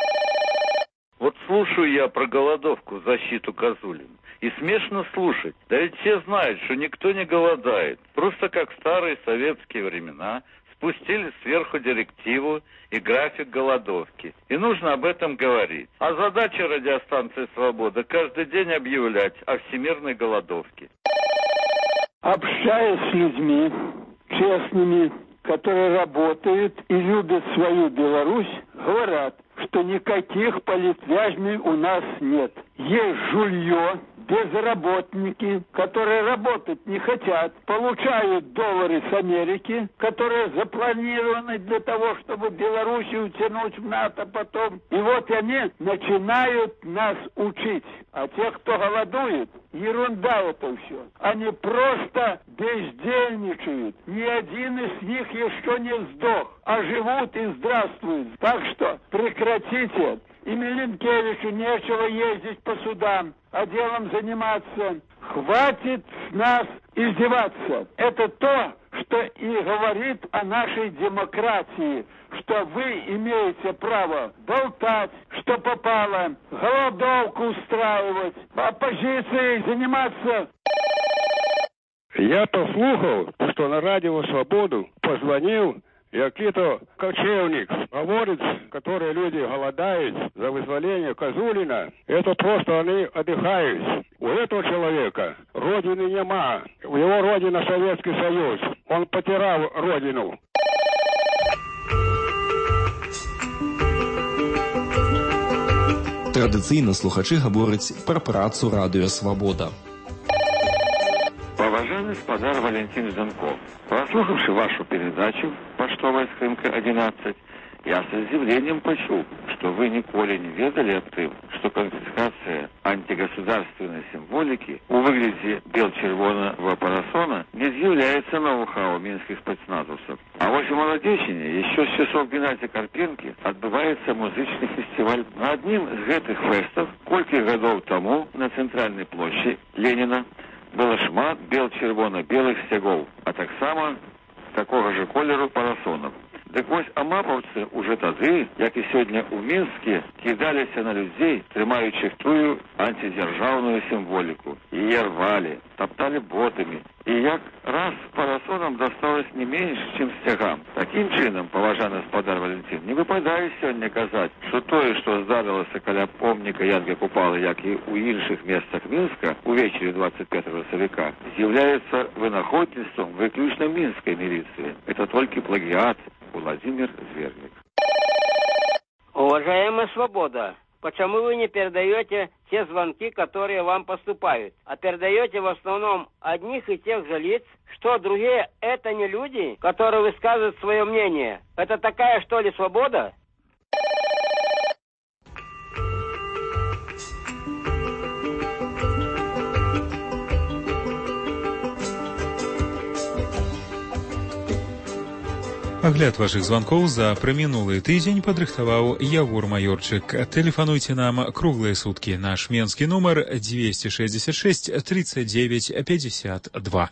Вот слушаю я про голодовку в защиту Козулина. И смешно слушать. Да ведь все знают, что никто не голодает. Просто как в старые советские времена спустили сверху директиву и график голодовки. И нужно об этом говорить. А задача радиостанции «Свобода» каждый день объявлять о всемирной голодовке. Общаясь с людьми честными, которые работают и любят свою Беларусь, говорят, что никаких политвязней у нас нет. Есть жулье, безработники, которые работать не хотят, получают доллары с Америки, которые запланированы для того, чтобы Белоруссию утянуть в НАТО потом. И вот они начинают нас учить. А те, кто голодует, ерунда это все. Они просто бездельничают. Ни один из них еще не сдох, а живут и здравствуют. Так что прекратите. И Миленкевичу нечего ездить по судам, а делом заниматься. Хватит с нас издеваться. Это то, что и говорит о нашей демократии, что вы имеете право болтать, что попало, голодовку устраивать, оппозицией заниматься. Я послухал, что на радио «Свободу» позвонил який-то кочевник, говорит, которые люди голодают за вызволение Козулина, это просто они отдыхают. У этого человека родины нема. У его родина Советский Союз. Он потерял родину. Традыцыйна слухачы гавораць пра працу радыё «Свабода». Уважаемый господар Валентин Занков, прослушавши вашу передачу «Поштовая скрынка одиннадцать», я с удивлением почул, что вы николи не ведали о том, что конфискация антигосударственной символики у выгляде бел-червоного парасона не является ноу-хау минских спецназовцев. А вот в Молодечине еще с часов Геннадия Карпенки отбывается музычный фестиваль. На одним из этих фестов, кольки годов тому на центральной площади Ленина было шмат бел-червоно-белых стягов, а так само такого же колеру парасонов. Так вось амапаўцы уже тады, як і сёння ў Мінске, кідаліся на людзей, трымаючых тую антидзяржаўную сімволіку. Яе рвалі, топтали ботамі. І як раз парасонам досталось не менш, чым сцягам. Такім чынам, паважаны гаспадар Валентин, не выпадае сёння казаць, што тое, што здарылася каля помніка Янга Купалы, як і ў іншых месцах Мінска увечары двадцать пятого сакавіка, з'яўляецца вынаходніцтвам выключна мінскай міліцыі. Это толькі плагіат. Владимир Зверник. Уважаемая «Свобода», почему вы не передаете те звонки, которые вам поступают, а передаете в основном одних и тех же лиц, что другие — это не люди, которые высказывают свое мнение? Это такая, что ли, свобода? Агляд вашых званкоў за прамінулы тыдзень падрыхтаваў Ягор Маёрчык. Тэлефануйце нам круглыя суткі. Наш менскі нумар двести шестьдесят шесть тридцать девять пятьдесят два.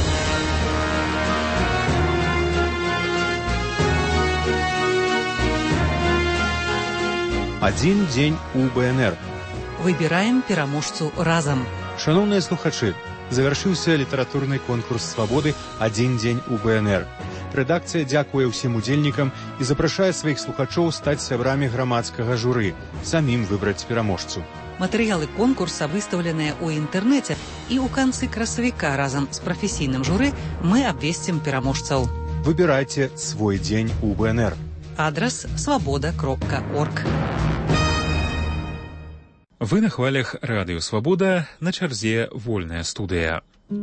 Один дзень у БНР. Выбіраем пераможцу разам. Шановныя слухачы, завяршыўся літаратурны конкурс «Свабоды. Адзін дзень у БНР». Рэдакцыя дзякуе ўсім удзельнікам і запрашае сваіх слухачоў стаць сябрамі грамадскага журы, самім выбраць пераможцу. Матэрыялы конкурса выстаўленыя ў інтэрнэце, і ў канцы красавіка разам з прафесійным журы мы абвесцім пераможцаў. Выбірайце свой дзень у БНР. Адрас свабода кропка орг. Вы на хвалях радыё «Свабода», на чарзе вольная студыя.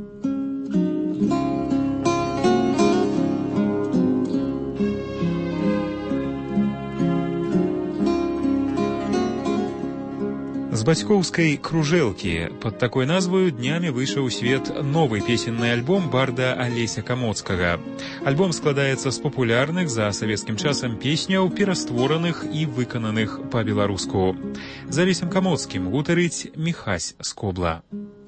З бацькоўскай кружэлкі пад такой назваю днямі выйшаў у свет новы песенны альбом барда Алеся Камоцкага. Альбом складаецца з папулярных за савецкім часам песняў, пераствораных і выкананых па-беларуску. За Алесем Камоцкім гутарыць Міхась Скобла.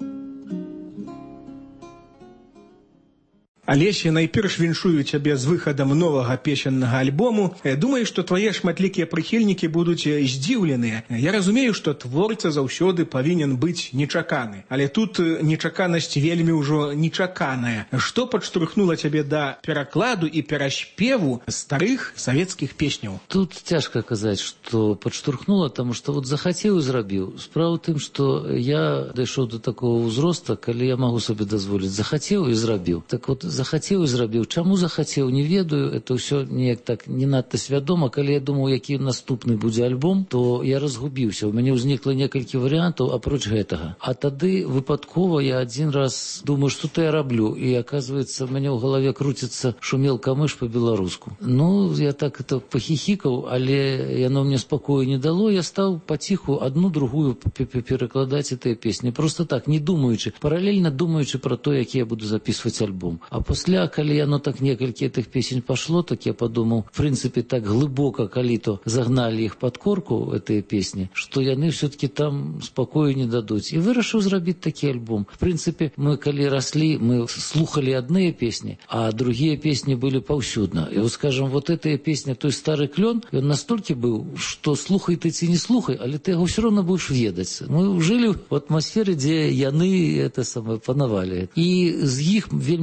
Алеся, найперш віншую цябе з выхадам новага песеннага альбому. Думаю, што твае шматлікія прыхільнікі будуць здзіўленыя. Я разумею, што творца заўсёды павінен быць нечаканы. Але тут нечаканасць вельмі ўжо нечаканая. Што падштурхнула цябе да перакладу і пераспеву старых савецкіх песняў? Тут цяжка казаць, што падштурхнула, таму што вот захацеў і зрабіў. Справа ў тым, што я дайшоў до такого ўзроста, калі я магу сабе дазволіць. Захацеў і зрабіў. Так вот, захацеў і зрабіў. Чаму захацеў, не ведаю. Это ўсё неяк так не надта свядома. Калі я думаў, які наступны будзе альбом, то я разгубіўся. У мяне ўзнікла некалькі варыянтаў апроч гэтага. А тады выпадкова я адзін раз думаю, што то я раблю. І аказваецца, у мяне ў галаве круціцца шумел камыш па-беларуску. Ну, я так это пахіхікаў, але яно мне спакою не дало. Я стаў паціху адну другую перакладаць гэтыя песні. Просто так, не думаючы, паралельна думаючы пра то, які я буду записываць альбом. А пасля, калі яно так некалькі гэтых песень пашло, так я падумаў, в прынцыпе, так глыбока, калі то загналі іх пад корку, гэтыя песні, што яны ўсё-таки там спакою не дадуць. І вырашыў зрабіць такі альбом. В прынцыпе, мы калі раслі, мы слухалі адныя песні, а другія песні былі паўсюдна. І вот, скажем, вот гэтая песня «Той стары клён», ён настолькі быў, што слухай ты ці не слухай, але ты яго ўсё роўна будзеш ведаць. Мы жылі ў атмасферы, дзе яны это самае панавалі. І з іх вельмі многія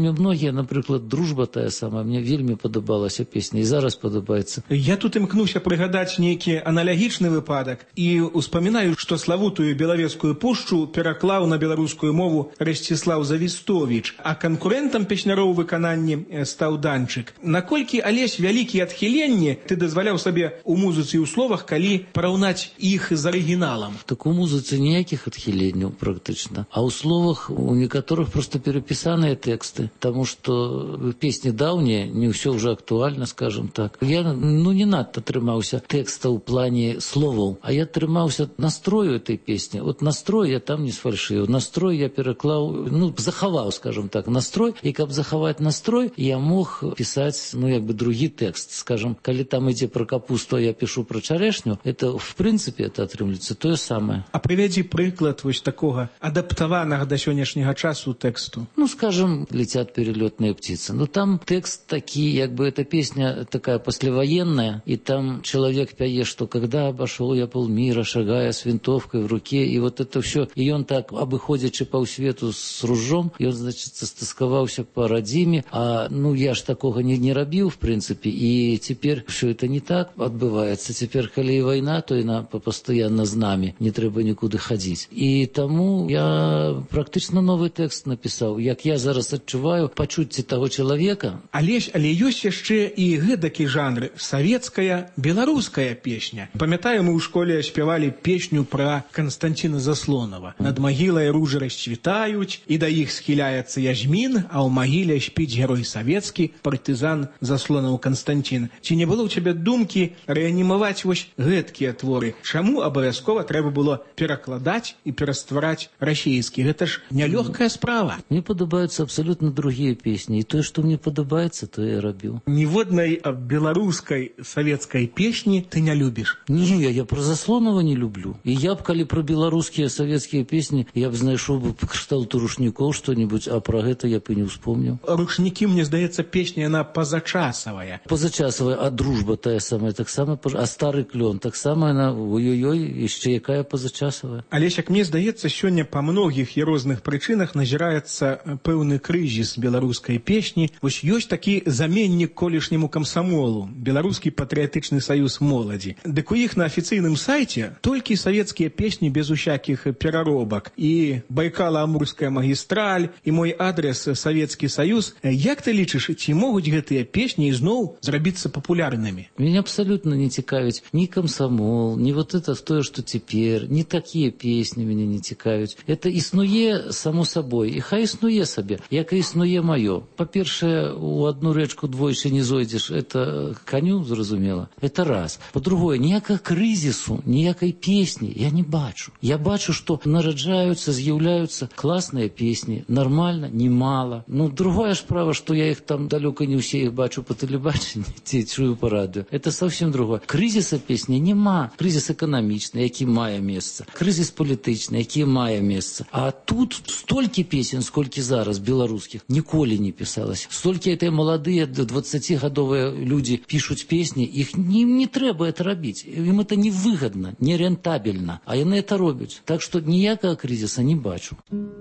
мне, напрыклад, дружба тая самая, мне вельмі падабалася песня і зараз падабаецца. Я тут імкнуся прыгадаць нейкі аналагічны выпадак і успамінаю, што славутую белавецкую пушчу пераклаў на беларускую мову Расціслаў Завістовіч, а канкурэнтам песняроў выкананні стаў Данчык. Наколькі, Алесь, вялікія адхіленні ты дазваляў сабе у музыцы і ў словах, калі параўнаць іх з арыгіналам? Так у музыцы ніякіх адхіленняў практычна, а ў словах у некаторых просто перапісаныя тэксты, таму што песні даўнія, не ўсё ўжо актуальна, скажем так. Я ну не надта трымаўся тэкста ў плане словаў, а я трымаўся настрою этой песні. Вот настрой я там не сфальшыў, настрой я пераклаў, ну захаваў, скажем так, настрой, і каб захаваць настрой, я мог пісаць, ну як бы другі тэкст, скажем, калі там ідзе пра капусту, а я пішу пра чарэшню, это в прынцыпе это атрымліваецца тое самае. А прывядзі прыклад вось такога адаптаванага да сённяшняга часу тэксту. Ну, скажем, «Летят перелетные птицы». Ну, там текст такие, как бы эта песня такая послевоенная, и там человек пяе, что когда обошел я полмира, шагая с винтовкой в руке, и вот это все, и он так, обыходячи по свету с ружом, и он, значит, стасковался по родиме, а, ну, я ж такого не, не робил, в принципе, и теперь все это не так отбывается. Теперь, коли и война, то и на, постоянно з нами, не треба никуда ходить. И тому я практично новый текст написал, як я зараз адчуваю пачуцці таго чалавека. Алесь, але ёсць яшчэ і гэдакі жанр савецкая, беларуская песня. Памятаю, мы ў школе спявалі песню пра Канстанціна Заслонава. Над магілай ружы расцвітаюць, і да іх схіляецца Язьмін, а ў магіле спіць герой савецкі, партызан Заслонаў Канстанцін. Ці не было ў цябе думкі рэанімаваць вось гэткія творы? Чаму абавязкова трэба было перакладаць і пераствараць расійскі? Гэта ж нялёгкая справа. Мне падабаюцца абсолютно другие песни, и то, что мне падабаецца, то я рабіў. Ніводнай беларускай савецкай песні ты не любіш? Не, я про Заслонова не люблю. И я б, калі про беларускія савецкія песні, я б знайшоў бы кшталту рушнікоў што-нибудь, а про гэта я б і не ўспомніў. Рушнікі, мне здаецца, песня, яна пазачасавая. Пазачасавая, а дружба тая самая, таксама, а стары клён, таксама яна, ой-ой-ой, яшчэ якая пазачасавая. Алесь, як мне здаецца, сёння па многіх і розных прычынах назіраецца пэўны крызіс беларускай песні. Вось ёсць такі заменнік колішняму камсамолу, Беларускі патрыятычны саюз моладзі. Дык у іх на афіцыйным сайце толькі савецкія песні без усякіх пераробак. І Байкала-Амурская магістраль, і мой адрес Савецкі Саюз. Як ты лічыш, ці могуць гэтыя песні ізноў зрабіцца папулярнымі? Меня абсолютно не цікавіць ни комсомол, ни вот это то, что теперь, ни такие песни меня не цікавіць. Это існуе само собой, і хай існуе сабе, як і існуе маё. Па-першае, у одну рэчку двойчы не зойдзеш, это коню, зразумела. Это раз. По-другое, ніякага крызісу, ніякай песні я не бачу. Я бачу, што нараджаюцца, з'яўляюцца класныя песні, нормально, немало. Ну, другая справа, што я их там далёка не ўсе их бачу по тэлебачанні, ці чую по радыё. Это совсем другое. Крызіса песні нема. Крызіс эканамічны, які мае месца. Крызіс палітычны, які мае месца. А тут столькі песен, сколькі зараз беларускіх ніколі не пісалася. Столькі этой маладыя двадцацігадовыя людзі пішуць песні, іх не, не трэба это рабіць. Ім это невыгодна, не рентабельна. А яны это робяць. Так што ніякага крызіса не бачу.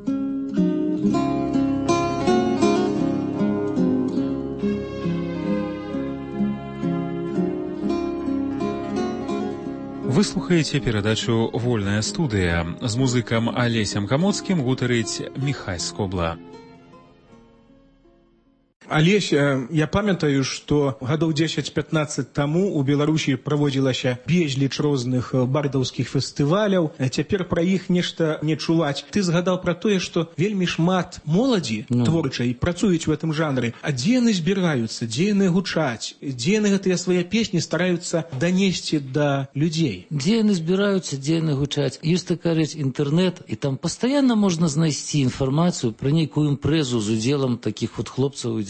Вы слухаеце перадачу «Вольная студыя». З музыкам Алесем Камоцкім гутарыць Міхай Скобла. Алесь, я памятаю, што гадоў дзесяць-пятнаццаць таму у Беларусі праводзілася безліч розных бардаўскіх фестываляў. Цяпер пра іх нешта не чуваць. Ты згадаў пра тое, што вельмі шмат моладзі no. творчай працуюць у гэтым жанры. А дзе яны збіраюцца, дзе яны гучаць, дзе яны гэтыя свае песні стараюцца данесці да людзей? Дзе яны збіраюцца, дзе яны гучаць? Ёсць такая рэч інтэрнэт, і там пастаянна можна знайсці інфармацыю пра нейкую імпрэзу з удзелам такіх вот хлопцаў і дзяўчат.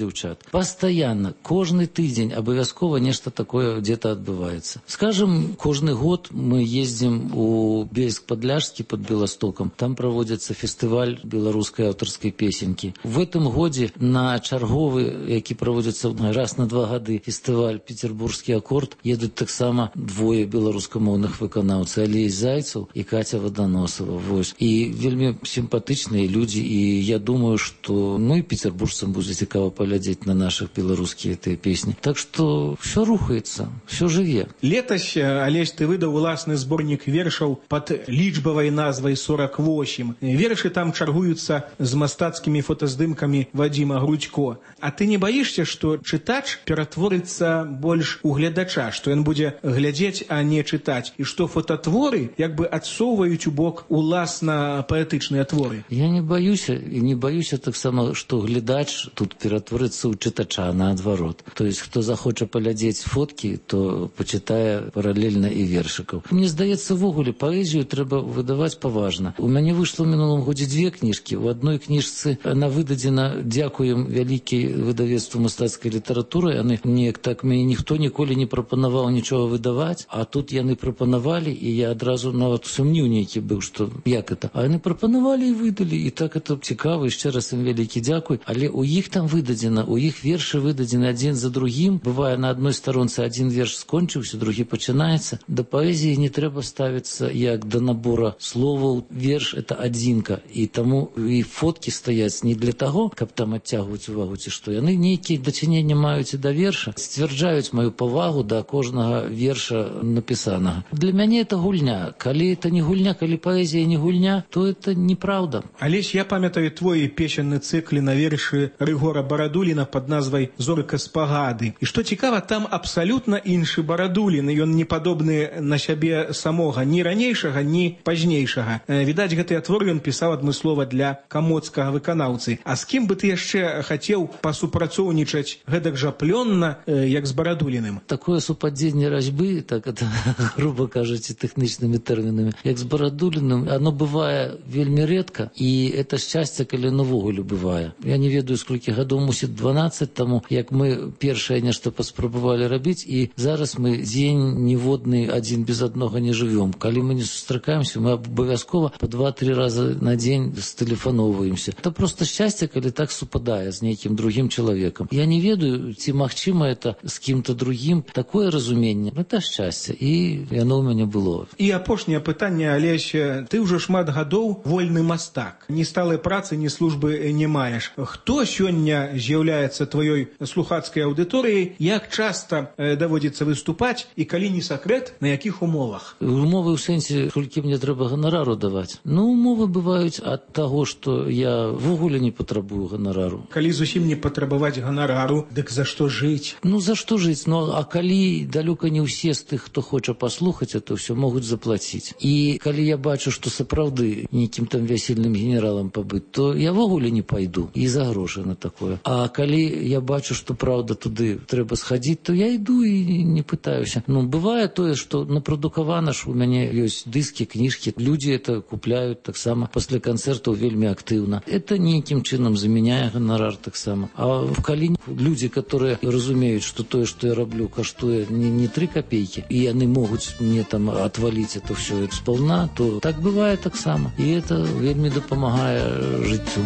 дзяўчат. Пастаянна, кожны тыдзень абавязкова нешта такое где-то адбываецца. Скажем, кожны год мы ездзім у Бельск-Падляшскі под Беластокам. Там праводзіцца фестываль беларускай аўтарскай песенькі. В этом годзе на чарговы, які праводзіцца раз на два гады, фестываль «Петербургскі акорд», едуць таксама двое беларускамоўных выканаўцаў, Алей Зайцаў і Катя Ваданосова. Вось. І вельмі сімпатычныя людзі, і я думаю, што ну і петербуржцам будзе цікава паглядзець на наших беларускія тыя песні. Так што все рухаецца, все жыве. Летась, Алесь, ты выдаў уласны зборнік вершаў пад лічбавай назвай сорок восемь. Вершы там чаргуюцца з мастацкімі фотаздымкамі Вадзіма Грудзько. А ты не баішся, што чытач ператворыцца больш у глядача, што ён будзе глядзець, а не чытаць, і што фототворы як бы адсоўваюць у бок уласна паэтычныя творы? Я не баюся, і не баюся таксама, што глядач тут ператворыцца ў чытача, наадварот. То есть, хто захоча паглядзець фоткі, то пачытае паралельна і вершыкаў. Мне здаецца, ввогуле паэзію трэба выдаваць паважна. У мяне выйшла ў мінулым годзе дзве кніжкі. У адной кніжцы она выдадзена, дзякуем вялікай выдавецтву мастацкай літаратуры. Яны неяк так мяне ніхто ніколі не прапанаваў нічога выдаваць, а тут яны прапанавалі, і я адразу нават сумніў нейкі быў, што як это. А яны прапанавалі і выдалі, і так это цікава, і яшчэ раз ім вялікі дзякуй. Але у іх там выдадзена, у іх вершы выдадзены адзін за другім. Бывае, на адной старонцы адзін верш скончыўся, другі пачынаецца. Да паэзіі не трэба ставіцца як да набора словаў. Верш — это адзінка, і таму і фоткі стаяць не для таго, каб там адцягваць увагу ці што. Яны нейкія дачыненні маюць і да верша, сцвярджаюць маю павагу да кожнага верша напісанага. Для мяне это гульня. Калі это не гульня, калі паэзія не гульня, то это неправда. Алесь, я памятаю твой песенны цыкл на вершы Рыгора Барадуліна под назвай «Зорка спагады». І што цікава, там абсалютна іншы Барадулін, і ён не падобны на сябе самога, ні ранейшага, ні пазнейшага. Відаць, гэтыя творы ён пісаў адмыслова для камоцкага выканаўцы. А з кім бы ты яшчэ хацеў пасупрацоўнічаць гэтак жа плённа, як з Барадуліным? Такое супадзенне разьбы, так это, грубо кажучи, тэхнічнымі тэрмінамі, як з Барадуліным, оно бывае вельмі редка, і это шчасце, калі навогуле бывае. Я не ведаю, сколькі гадоў, мусіць дванаццаць таму, як мы першае нешта паспрабавалі рабіць, і зараз мы дзень ніводны адзін без аднога не жывём. Калі мы не сустракаемся, мы абавязкова по два-тры раза на дзень стэлефаноўваемся. Это просто шчасце, калі так супадае з нейкім другім чалавекам. Я не ведаю, ці магчыма это з кім-то другім. Такое разуменне — это шчасце, і яно ў мяне было. І апошняе пытанне, Алесь, ты ўжо шмат гадоў вольны мастак. Ні сталай працы, ні службы не маеш. Хто сёння з'яўляецца тваёй слухацкай аўдыторыяй, як часта э, даводзіцца выступаць, і калі не сакрэт, на якіх умовах? Умовы ў сэнсе, колькі мне трэба ганарару даваць. Ну, умовы бываюць ад таго, што я ввогуле не патрабую ганарару. Калі зусім не патрабаваць ганарару, дык за што жыць? Ну, за што жыць? Ну, а калі далёка не ўсе з тых, хто хоча паслухаць, это ўсё могуць заплаціць. І калі я бачу, што сапраўды нейкім там вясельным генералам пабыць, то я ввогуле не пайду і за грошы на такое. А калі я бачу, што праўда туды трэба схадзіць, то я іду і не пытаюся. Ну, бывае тое, што напрадукавана ж у мяне ёсць дыскі, кніжкі, людзі это купляюць таксама пасля канцэртаў вельмі актыўна. Это нейкім чынам заменяе ганарар таксама. А калі людзі, которые разумеюць, што тое, што я раблю, каштуе не, не тры копейкі, і яны могуць мне там отваліць это все сполна, то так бывае таксама. І это вельмі дапамагае жыццю.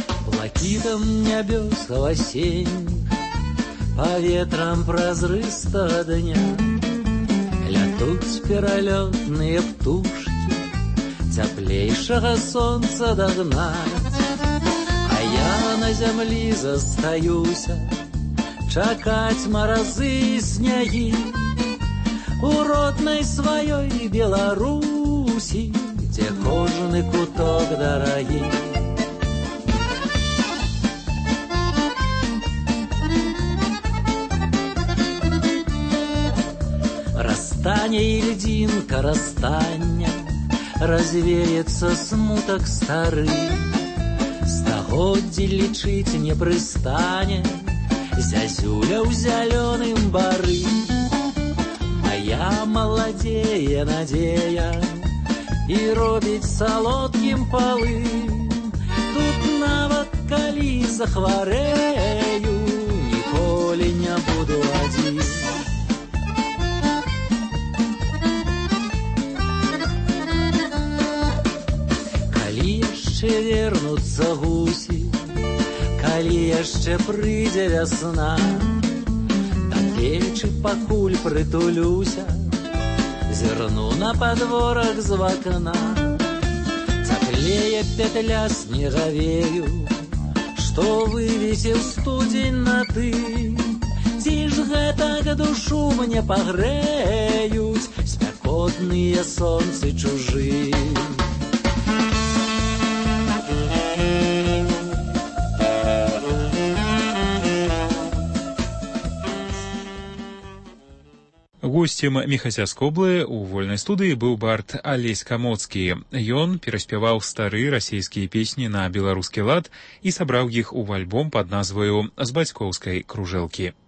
Блакитом нябёс осенних, по ветрам празрыстого дня лятуць пералётныя птушки, цяплейшага сонца дагнаць. А я на зямлі застаюся, чакаць маразы і снягі у роднай сваёй Беларусі, дзе кожны куток дарагі. Растане ільдзінка растання, развеется смуток стары, стагоддзі лічыць не прыстане зязюля ў зялёным бары. Моя маладзее надзея і робіць салодкім палы. Тут нават калі захварэю, ніколі не буду адзін. Калі яшчэ вернуцца гусі, калі яшчэ прыйдзе вясна, да печы пакуль прытулюся, зірну на падворак з вакна. Цаплее петля снегавею, што вывесіў студзень на ты. Ці ж гэтак душу мне пагрэюць спякотныя сонцы чужы. Госцем Міхася Скоблы ў вольнай студыі быў бард Алесь Камоцкі. Ён пераспяваў стары расійскія песні на беларускі лад і сабраў іх у альбом пад назваю «З бацькоўскай кружэлкі».